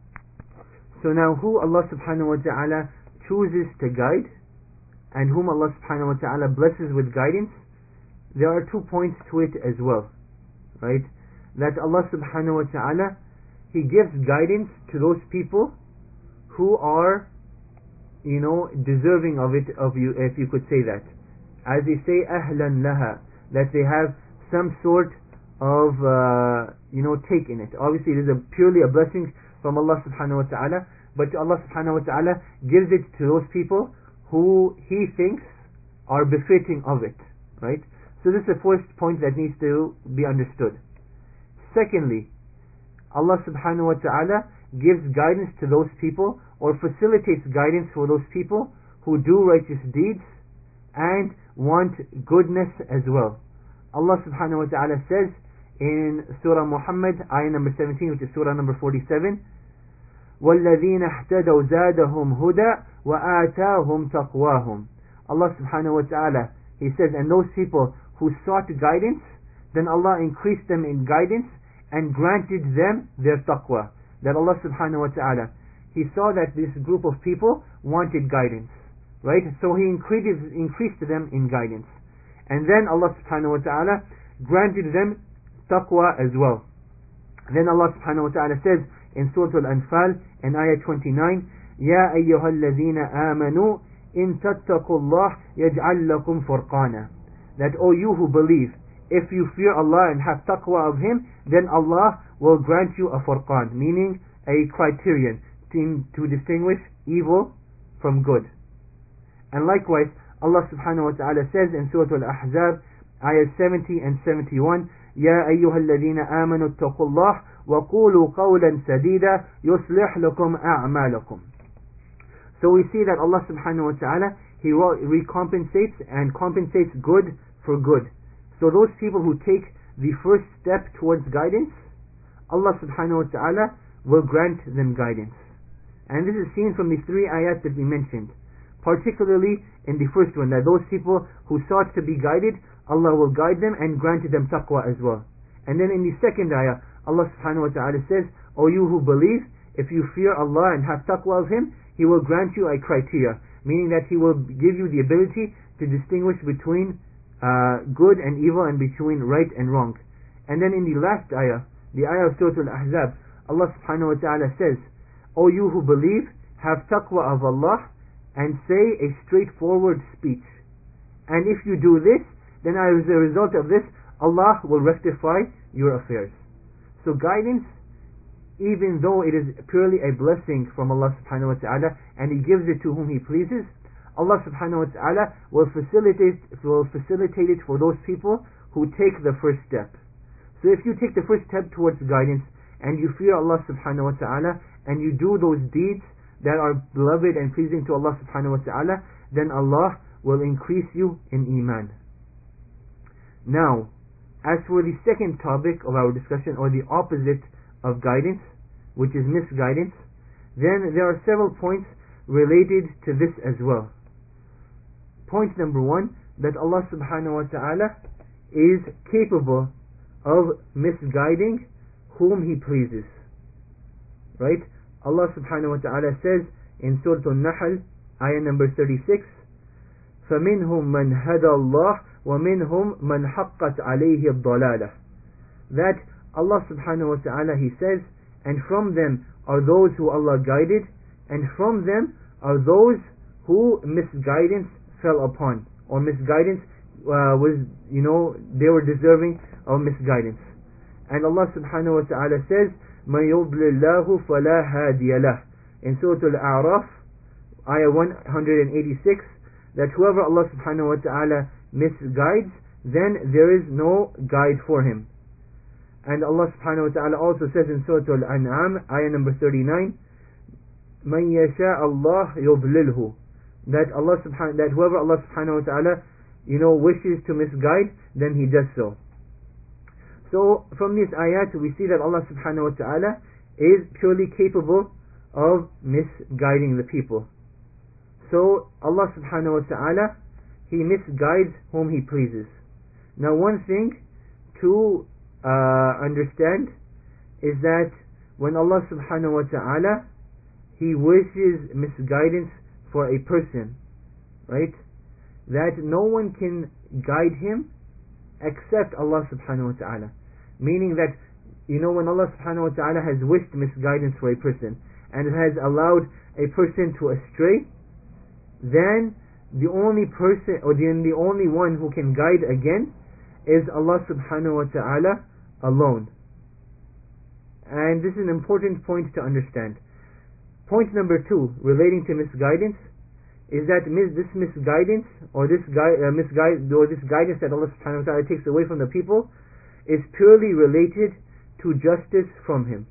Speaker 2: So now, who Allah subhanahu wa ta'ala chooses to guide, and whom Allah subhanahu wa ta'ala blesses with guidance, there are two points to it as well. Right? That Allah subhanahu wa ta'ala, He gives guidance to those people who are, you know, deserving of it, of you, if you could say that. As they say, ahlan laha, that they have some sort of, uh, you know, take in it. Obviously, it is a purely a blessing from Allah subhanahu wa ta'ala, but Allah subhanahu wa ta'ala gives it to those people who He thinks are befitting of it. Right? So this is the first point that needs to be understood. Secondly, Allah subhanahu wa ta'ala gives guidance to those people, or facilitates guidance for those people who do righteous deeds and want goodness as well. Allah subhanahu wa ta'ala says in Surah Muhammad, ayah number seventeen, which is Surah number forty-seven, وَالَّذِينَ اهْتَدَوْا زَادَهُمْ هُدًى وَآتَاهُمْ تَقْوَاهُمْ. Allah subhanahu wa ta'ala, He says, and those people who sought guidance, then Allah increased them in guidance and granted them their taqwa. That Allah subhanahu wa ta'ala, He saw that this group of people wanted guidance, right? So He increased, increased them in guidance. And then Allah subhanahu wa ta'ala granted them taqwa as well. Then Allah subhanahu wa ta'ala says in Surah Al-Anfal in ayah twenty-nine, يَا أَيُّهَا الَّذِينَ آمَنُوا إِن تَتَّقُوا اللَّهَ يَجْعَلْ لَكُمْ فُرْقَانًا. That, O you who believe, if you fear Allah and have taqwa of Him, then Allah will grant you a furqan, meaning a criterion to, to distinguish evil from good. And likewise, Allah subhanahu wa ta'ala says in Surah Al-Ahzab, ayah seventy and seventy-one, يَا أَيُّهَا الَّذِينَ آمَنُوا اتَّقُوا اللَّهَ وَقُولُوا قَوْلًا سَدِيدًا يُصْلِحْ لَكُمْ أَعْمَالَكُمْ. So we see that Allah subhanahu wa ta'ala, He recompensates and compensates good for good. So those people who take the first step towards guidance, Allah subhanahu wa ta'ala will grant them guidance. And this is seen from the three ayat that we mentioned. Particularly in the first one, that those people who sought to be guided, Allah will guide them and grant them taqwa as well. And then in the second ayah, Allah subhanahu wa ta'ala says, O you who believe, if you fear Allah and have taqwa of Him, He will grant you a criteria, meaning that He will give you the ability to distinguish between uh, good and evil and between right and wrong. And then in the last ayah, the ayah of Surah Al-Ahzab, Allah subhanahu wa ta'ala says, O you who believe, have taqwa of Allah and say a straightforward speech. And if you do this, then as a result of this, Allah will rectify your affairs. So guidance, even though it is purely a blessing from Allah subhanahu wa ta'ala, and He gives it to whom He pleases, Allah subhanahu wa ta'ala will facilitate, will facilitate it for those people who take the first step. So if you take the first step towards guidance, and you fear Allah subhanahu wa ta'ala, and you do those deeds that are beloved and pleasing to Allah subhanahu wa ta'ala, then Allah will increase you in Iman. Now, as for the second topic of our discussion, or the opposite of guidance, which is misguidance, then there are several points related to this as well. Point number one, that Allah subhanahu wa ta'ala is capable of misguiding whom He pleases. Right? Allah subhanahu wa ta'ala says in Surah Al-Nahl, ayah number thirty-six, فَمِنْهُمْ مَنْ هَدَى اللَّهُ وَمِنْهُمْ مَنْ حَقَّتْ عَلَيْهِ الضَّلَالَةِ. That Allah subhanahu wa ta'ala, He says, and from them are those who Allah guided, and from them are those who misguidance fell upon, or misguidance uh, was, you know, they were deserving of misguidance. And Allah subhanahu wa ta'ala says, مَنْ يُضْلِلْ اللَّهُ فَلَا هَادِيَ لَهُ. In Surah Al-A'raf, ayah one eighty-six, that whoever Allah subhanahu wa ta'ala misguides, then there is no guide for him. And Allah subhanahu wa ta'ala also says in Surah Al-An'am, ayah number thirty-nine, مَنْ يَشَاءَ اللَّهُ يُضْلِلْهُ. That Allah subhanahu, that whoever Allah subhanahu wa ta'ala, you know, wishes to misguide, then He does so. So from these ayat we see that Allah subhanahu wa ta'ala is purely capable of misguiding the people. So Allah subhanahu wa ta'ala, He misguides whom He pleases. Now one thing to uh, understand is that when Allah subhanahu wa ta'ala, He wishes misguidance for a person, right, that no one can guide him except Allah subhanahu wa ta'ala. Meaning that, you know, when Allah subhanahu wa ta'ala has wished misguidance for a person and has allowed a person to astray, then the only person, or then the only one who can guide again is Allah subhanahu wa ta'ala alone. And this is an important point to understand. Point number two, relating to misguidance, is that mis- this misguidance, or this gui- uh, misguide, or this guidance that Allah subhanahu wa ta'ala takes away from the people, is purely related to justice from Him.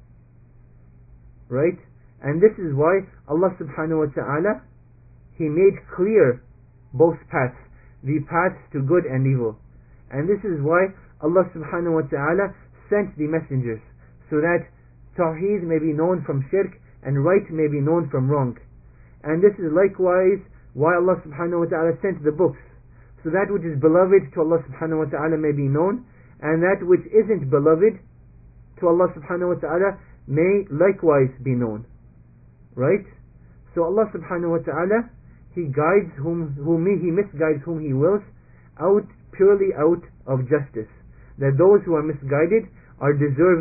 Speaker 2: Right? And this is why Allah subhanahu wa ta'ala, He made clear both paths, the paths to good and evil. And this is why Allah subhanahu wa ta'ala sent the messengers, so that Tawheed may be known from shirk and right may be known from wrong. And this is likewise why Allah subhanahu wa ta'ala sent the books, so that which is beloved to Allah subhanahu wa ta'ala may be known, and that which isn't beloved to Allah subhanahu wa ta'ala may likewise be known. Right? So Allah subhanahu wa ta'ala, He guides whom, whom He misguides whom He wills, out purely out of justice. That those who are misguided are deserving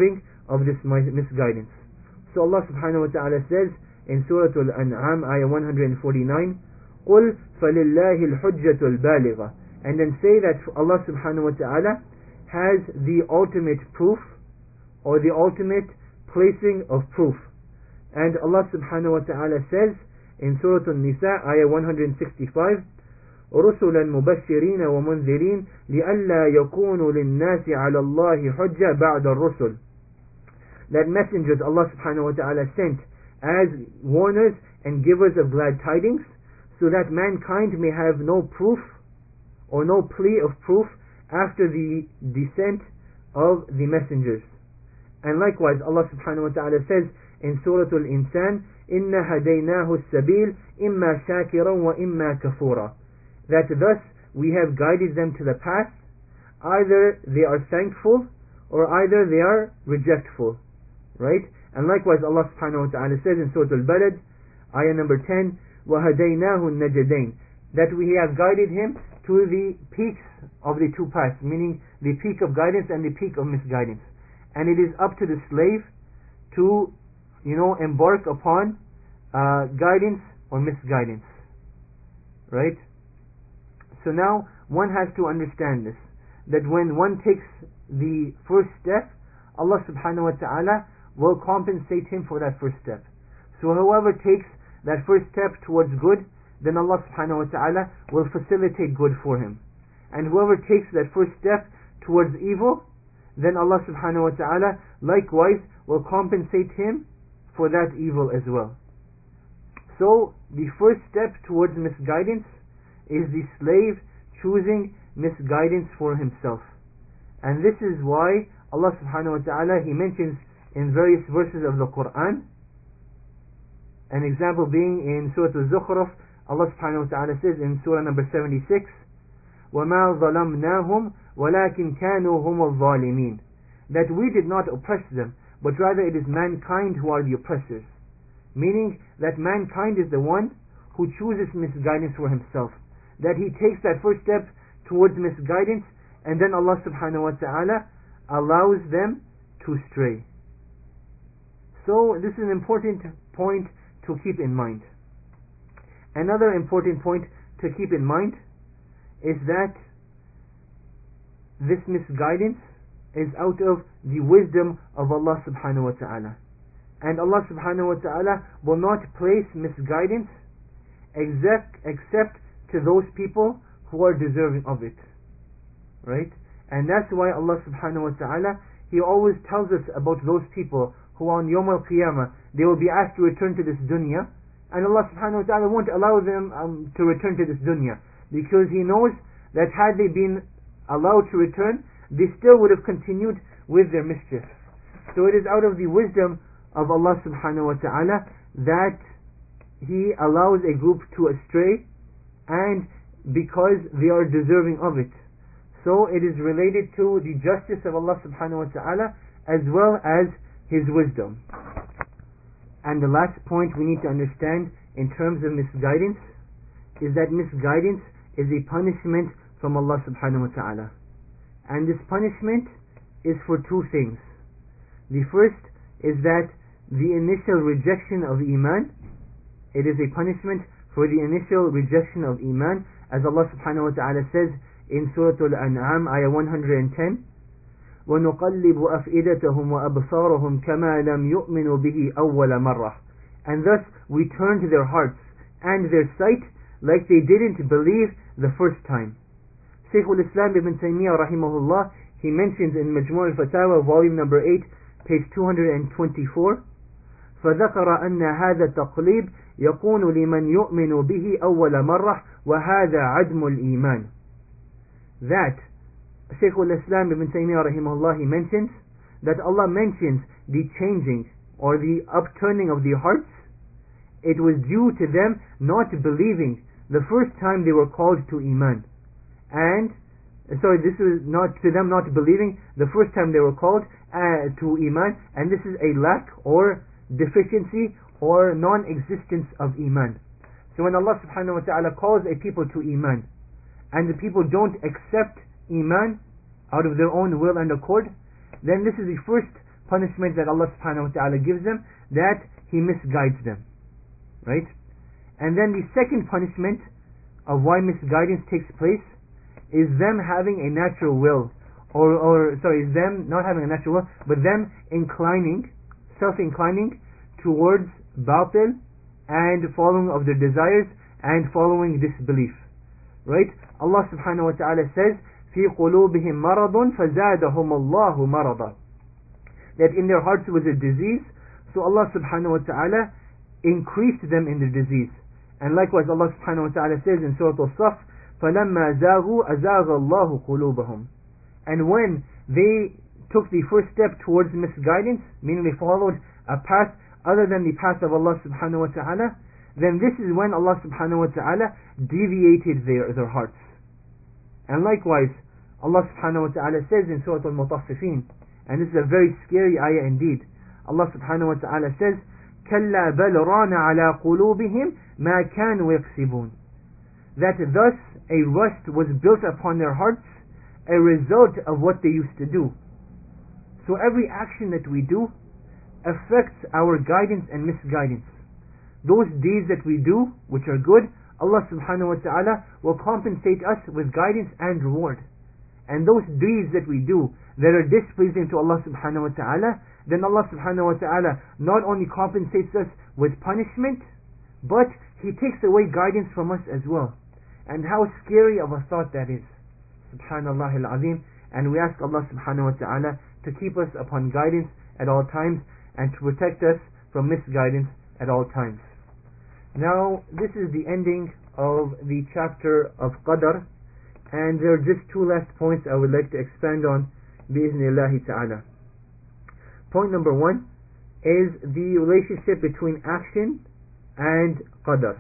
Speaker 2: of this misguidance. So Allah subhanahu wa ta'ala says in Surah Al-An'am, ayah one forty-nine, قُلْ فَلِلَّهِ الْحُجَّةُ الْبَالِغَةُ, and then say that Allah subhanahu wa ta'ala has the ultimate proof, or the ultimate placing of proof. And Allah subhanahu wa ta'ala says in Surah An-Nisa, ayah one sixty-five, رُسُلًا مُبَشِّرِينَ وَمُنذِرِينَ لِأَلَّا يَكُونُوا لِلنَّاسِ عَلَى اللَّهِ حُجَّةٌ بَعْدَ الرُّسُلِ, that messengers Allah subhanahu wa ta'ala sent as warners and givers of glad tidings, so that mankind may have no proof or no plea of proof after the descent of the messengers. And likewise Allah subhanahu wa ta'ala says in Surah Al-Insan, إِنَّا هَدَيْنَاهُ السَّبِيلَ إِمَّا شَاكِرًا وَإِمَّا كَفُورًا, that thus we have guided them to the path, either they are thankful or either they are rejectful. Right? And likewise Allah subhanahu wa ta'ala says in Surah Al-Balad, ayah number ten, وَهَدَيْنَاهُ النَّجَدَيْنِ, that we have guided him to the peaks of the two paths, meaning the peak of guidance and the peak of misguidance. And it is up to the slave to, you know, embark upon uh, guidance or misguidance. Right? So now one has to understand this, that when one takes the first step, Allah subhanahu wa ta'ala will compensate him for that first step. So whoever takes that first step towards good, then Allah subhanahu wa ta'ala will facilitate good for him. And whoever takes that first step towards evil, then Allah subhanahu wa ta'ala likewise will compensate him for that evil as well. So the first step towards misguidance is the slave choosing misguidance for himself. And this is why Allah subhanahu wa ta'ala, He mentions in various verses of the Quran, an example being in Surah Al-Zukhruf, Allah subhanahu wa ta'ala says in Surah number seventy-six, وَمَا ظَلَمْنَاهُمْ وَلَكِنْ كَانُوا هُمُ الظَّالِمِينَ, that we did not oppress them, but rather it is mankind who are the oppressors. Meaning that mankind is the one who chooses misguidance for himself, that he takes that first step towards misguidance, and then Allah subhanahu wa ta'ala allows them to stray. So this is an important point to keep in mind. Another important point to keep in mind is that this misguidance is out of the wisdom of Allah subhanahu wa ta'ala. And Allah subhanahu wa ta'ala will not place misguidance except, except to those people who are deserving of it. Right? And that's why Allah subhanahu wa ta'ala, He always tells us about those people who on Yawm al-Qiyamah, they will be asked to return to this dunya, and Allah subhanahu wa ta'ala won't allow them um, to return to this dunya, because He knows that had they been allowed to return, they still would have continued with their mischief. So it is out of the wisdom of Allah subhanahu wa ta'ala that He allows a group to astray, and because they are deserving of it. So it is related to the justice of Allah subhanahu wa ta'ala as well as His wisdom. And the last point we need to understand in terms of misguidance is that misguidance is a punishment from Allah subhanahu wa ta'ala. And this punishment is for two things. The first is that the initial rejection of Iman, it is a punishment for the initial rejection of Iman, as Allah subhanahu wa ta'ala says in Surah Al-An'am, ayah one ten, وَنُقَلِّبُ أَفْئِدَتَهُمْ وَأَبْصَارَهُمْ كَمَا لَمْ يُؤْمِنُوا بِهِ أَوَّلَ مَرَّةٍ, and thus we turned their hearts and their sight like they didn't believe the first time. Shaykh al-Islam ibn Taymiyyah rahimahullah, he mentions in Majmu' al-Fatawa volume number eight, page two twenty-four, فذكر أن هذا التقليب يكون لمن يؤمن به أول مرة وهذا عدم الإيمان. That Shaykh al-Islam ibn Taymiyyah rahimahullah, he mentions that Allah mentions the changing or the upturning of the hearts. It was due to them not believing the first time they were called to Iman. And sorry, this was not to them not believing the first time they were called uh, to Iman, and this is a lack or deficiency or non-existence of Iman. So when Allah subhanahu wa ta'ala calls a people to Iman, and the people don't accept Iman out of their own will and accord, then this is the first punishment that Allah subhanahu wa ta'ala gives them, that He misguides them. Right? And then the second punishment of why misguidance takes place is them having a natural will, or, or sorry, is them not having a natural will, but them inclining, self-inclining towards batil and following of their desires and following disbelief. Right? Allah subhanahu wa ta'ala says, في قلوبهم مرض فزادهم الله مرضا, that in their hearts was a disease, so Allah subhanahu wa ta'ala increased them in the disease. And likewise Allah subhanahu wa ta'ala says in Surah Al-Saf, فَلَمَّا زَاغُوا أَزَاغَ اللَّهُ قُلُوبَهُم, and when they took the first step towards misguidance, meaning they followed a path other than the path of Allah subhanahu wa ta'ala, then this is when Allah subhanahu wa ta'ala deviated their, their hearts. And likewise Allah subhanahu wa ta'ala says in Surah Al-Mutaffifin, and this is a very scary ayah indeed, Allah subhanahu wa ta'ala says, كَلَّا بَلْ رَانَ عَلَىٰ قُلُوبِهِمْ مَا كَانُوا يَكْسِبُونَ, that thus a rust was built upon their hearts, a result of what they used to do. So every action that we do affects our guidance and misguidance. Those deeds that we do, which are good, Allah subhanahu wa ta'ala will compensate us with guidance and reward. And those deeds that we do that are displeasing to Allah subhanahu wa ta'ala, then Allah subhanahu wa ta'ala not only compensates us with punishment, but He takes away guidance from us as well. And how scary of a thought that is. Subhanallah al-Azim. And we ask Allah subhanahu wa ta'ala to keep us upon guidance at all times and to protect us from misguidance at all times. Now, this is the ending of the chapter of Qadr, and there are just two last points I would like to expand on, bi'iznillahi ta'ala. Point number one is the relationship between action and Qadr.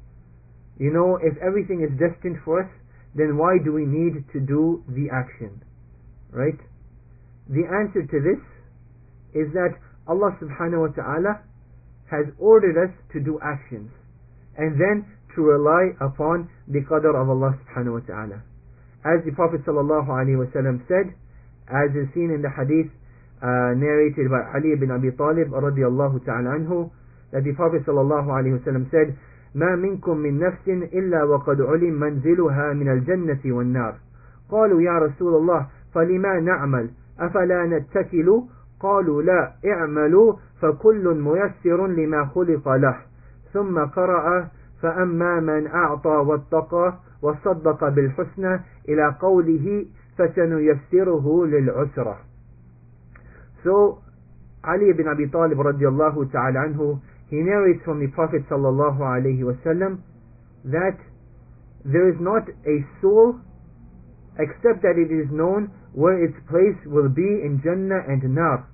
Speaker 2: You know, if everything is destined for us, then why do we need to do the action? Right? The answer to this is that Allah subhanahu wa ta'ala has ordered us to do actions, and then to rely upon the qadr of Allah subhanahu wa ta'ala. As the Prophet sallallahu alaihi wasallam said, as is seen in the hadith uh, narrated by Ali ibn Abi Talib radiyallahu ta'ala anhu, that the Prophet sallallahu alaihi wasallam said, ما منكم من نفس إلا وقد علم منزلها من الجنة والنار. قالوا يا رسول الله فلما نعمل أفلا نتكل؟ قالوا لا اعملوا فكل ميسر لما خلق له. ثم قرأ فأما من أعطى واتقى وصدق بالحسنى إلى قوله فسنيسره للعسرة. So Ali ibn Abi Talib radiallahu ta'ala anhu, he narrates from the Prophet sallallahu alayhi wasallam that there is not a soul except that it is known where its place will be in Jannah and Nar.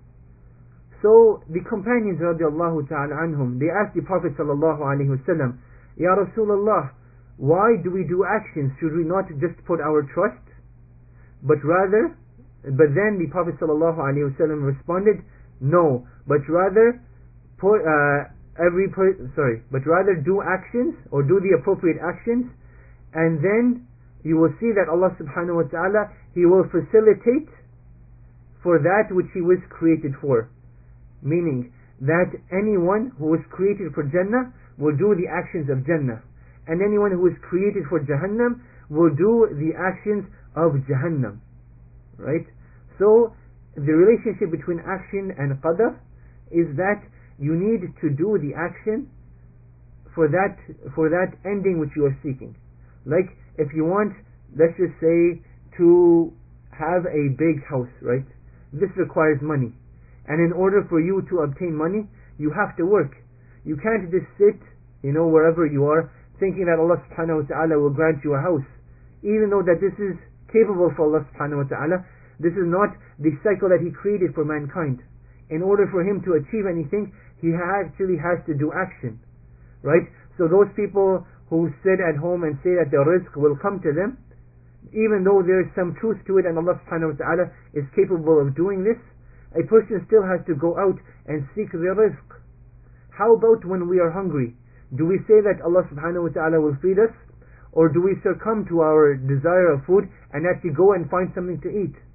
Speaker 2: So the companions radiallahu ta'ala anhum, they asked the Prophet sallallahu alayhi wasallam, Ya Rasulullah, why do we do actions? Should we not just put our trust? But rather, but then the Prophet sallallahu alayhi wasallam responded, no, but rather put uh, every sorry, but rather do actions, or do the appropriate actions, and then you will see that Allah subhanahu wa ta'ala, He will facilitate for that which He was created for. Meaning that anyone who was created for Jannah will do the actions of Jannah, and anyone who is created for Jahannam will do the actions of Jahannam. Right? So the relationship between action and qadr is that you need to do the action for that for that ending which you are seeking. Like if you want, let's just say, to have a big house, right? This requires money. And in order for you to obtain money, you have to work. You can't just sit, you know, wherever you are, thinking that Allah subhanahu wa ta'ala will grant you a house. Even though that this is capable for Allah subhanahu wa ta'ala, this is not the cycle that He created for mankind. In order for Him to achieve anything, He actually has to do action. Right? So those people who sit at home and say that the rizq will come to them, even though there is some truth to it and Allah subhanahu wa ta'ala is capable of doing this, a person still has to go out and seek the rizq. How about when we are hungry? Do we say that Allah subhanahu wa ta'ala will feed us? Or do we succumb to our desire of food and actually go and find something to eat?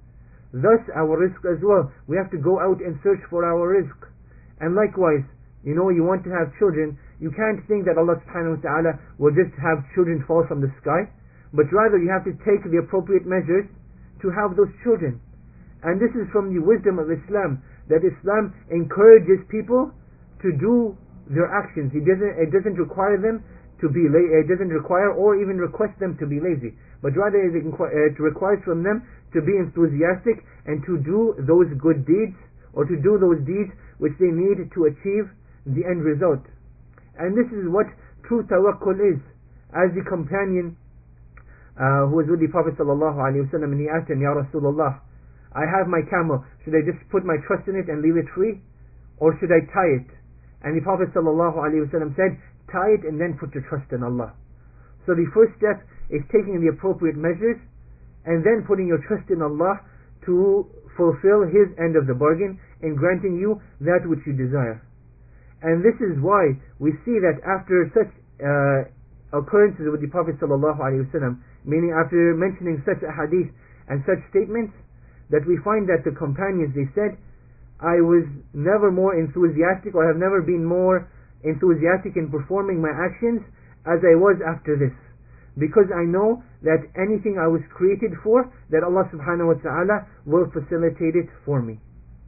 Speaker 2: Thus our rizq as well. We have to go out and search for our rizq. And likewise, you know, you want to have children, you can't think that Allah subhanahu wa ta'ala will just have children fall from the sky, but rather you have to take the appropriate measures to have those children. And this is from the wisdom of Islam, that Islam encourages people to do their actions. It doesn't, it doesn't require them to be la- it doesn't require or even request them to be lazy, but rather it, inqu- it requires from them to be enthusiastic and to do those good deeds, or to do those deeds which they need to achieve the end result. And this is what true tawakkul is. As the companion uh, who was with the Prophet sallallahu alaihi wasallam, and he asked him, Ya Rasulullah, I have my camel, should I just put my trust in it and leave it free, or should I tie it? And the Prophet sallallahu alaihi wasallam said, tie it and then put your trust in Allah. So the first step is taking the appropriate measures and then putting your trust in Allah to fulfill His end of the bargain in granting you that which you desire. And this is why we see that after such uh, occurrences with the Prophet sallallahu alaihi wasallam, meaning after mentioning such a hadith and such statements, that we find that the companions, they said, I was never more enthusiastic, or have never been more enthusiastic in performing my actions as I was after this, because I know that anything I was created for, that Allah subhanahu wa ta'ala will facilitate it for me.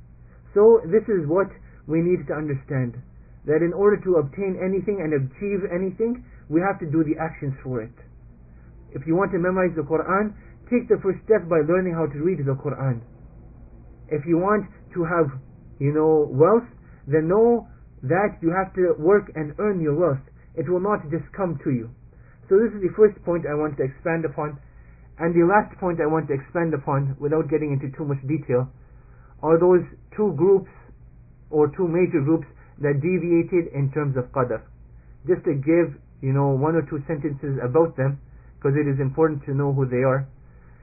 Speaker 2: So this is what we need to understand, that in order to obtain anything and achieve anything, we have to do the actions for it. If you want to memorize the Quran, take the first step by learning how to read the Quran. If you want to have, you know, wealth, then know that you have to work and earn your wealth. It will not just come to you. So this is the first point I want to expand upon. And the last point I want to expand upon, without getting into too much detail, are those two groups, or two major groups, that deviated in terms of qadr. Just to give, you know, one or two sentences about them, because it is important to know who they are.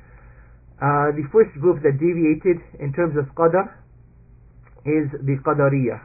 Speaker 2: Uh, the first group that deviated in terms of qadr is the Qadariyah.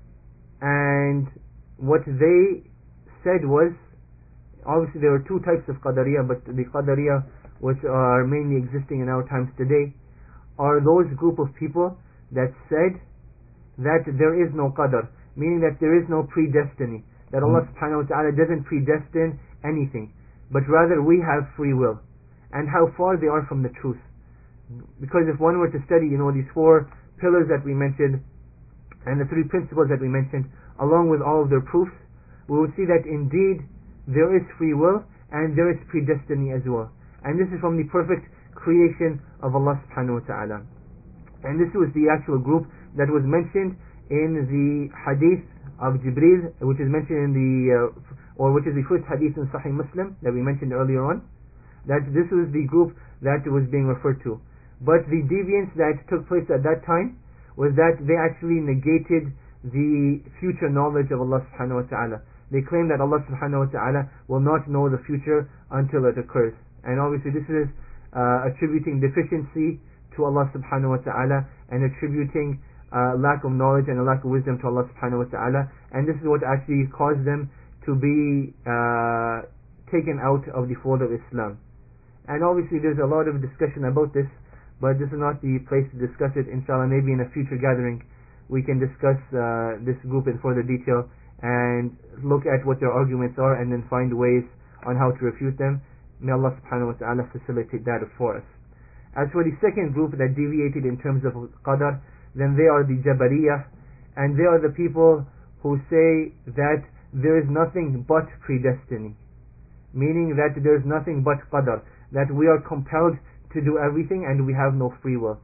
Speaker 2: And what they said was, obviously there are two types of Qadariyah, but the Qadariyah which are mainly existing in our times today are those group of people that said that there is no qadr, meaning that there is no predestiny, that Allah subhanahu wa ta'ala doesn't predestine anything, but rather we have free will, and how far they are from the truth. Because if one were to study, you know, these four pillars that we mentioned and the three principles that we mentioned, along with all of their proofs, we would see that indeed there is free will and there is predestiny as well. And this is from the perfect creation of Allah subhanahu wa ta'ala. And this was the actual group that was mentioned in the hadith of Jibreel, which is mentioned in the, uh, or which is the first hadith in Sahih Muslim that we mentioned earlier on, that this was the group that was being referred to. But the deviance that took place at that time was that they actually negated the future knowledge of Allah subhanahu wa ta'ala. They claim that Allah subhanahu wa ta'ala will not know the future until it occurs. And obviously this is uh, attributing deficiency to Allah subhanahu wa ta'ala, and attributing uh, lack of knowledge and a lack of wisdom to Allah subhanahu wa ta'ala. And this is what actually caused them to be uh, taken out of the fold of Islam. And obviously there's a lot of discussion about this, but this is not the place to discuss it. Inshallah, maybe in a future gathering we can discuss uh, this group in further detail and look at what their arguments are, and then find ways on how to refute them. May Allah subhanahu wa ta'ala facilitate that for us. As for the second group that deviated in terms of qadar, then they are the Jabariyah, and they are the people who say that there is nothing but predestiny, meaning that there is nothing but qadar, that we are compelled to do everything and we have no free will.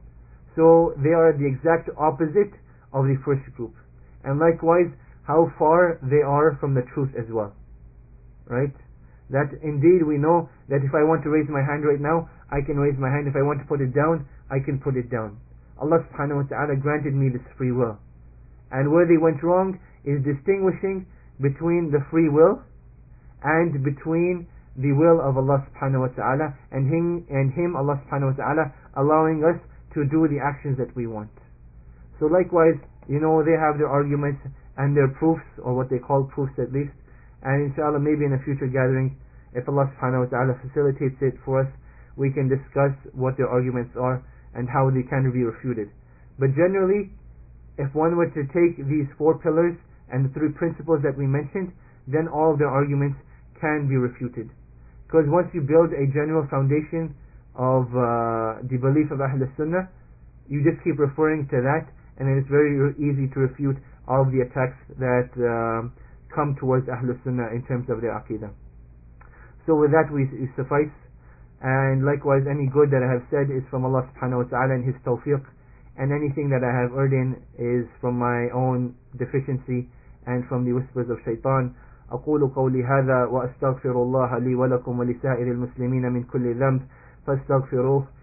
Speaker 2: So they are the exact opposite of the first group, and likewise how far they are from the truth as well, right? That indeed we know that if I want to raise my hand right now, I can raise my hand. If I want to put it down, I can put it down. Allah subhanahu wa ta'ala granted me this free will, and where they went wrong is distinguishing between the free will and between the will of Allah subhanahu wa ta'ala, and him, and him Allah subhanahu wa ta'ala allowing us to do the actions that we want. So likewise, you know, they have their arguments and their proofs, or what they call proofs at least, and inshallah maybe in a future gathering, if Allah subhanahu wa ta'ala facilitates it for us, we can discuss what their arguments are, and how they can be refuted. But generally, if one were to take these four pillars and the three principles that we mentioned, then all of their arguments can be refuted. Because once you build a general foundation of uh, the belief of Ahl Sunnah, you just keep referring to that, and then it's very easy to refute all of the attacks that uh, come towards Ahl Sunnah in terms of their Aqidah. So with that we, we suffice, and likewise any good that I have said is from Allah subhanahu wa ta'ala and His tawfiq, and anything that I have erred in is from my own deficiency and from the whispers of shaitan. أقول قولي هذا وأستغفر الله لي ولكم ولسائر المسلمين من كل ذنب فاستغفروه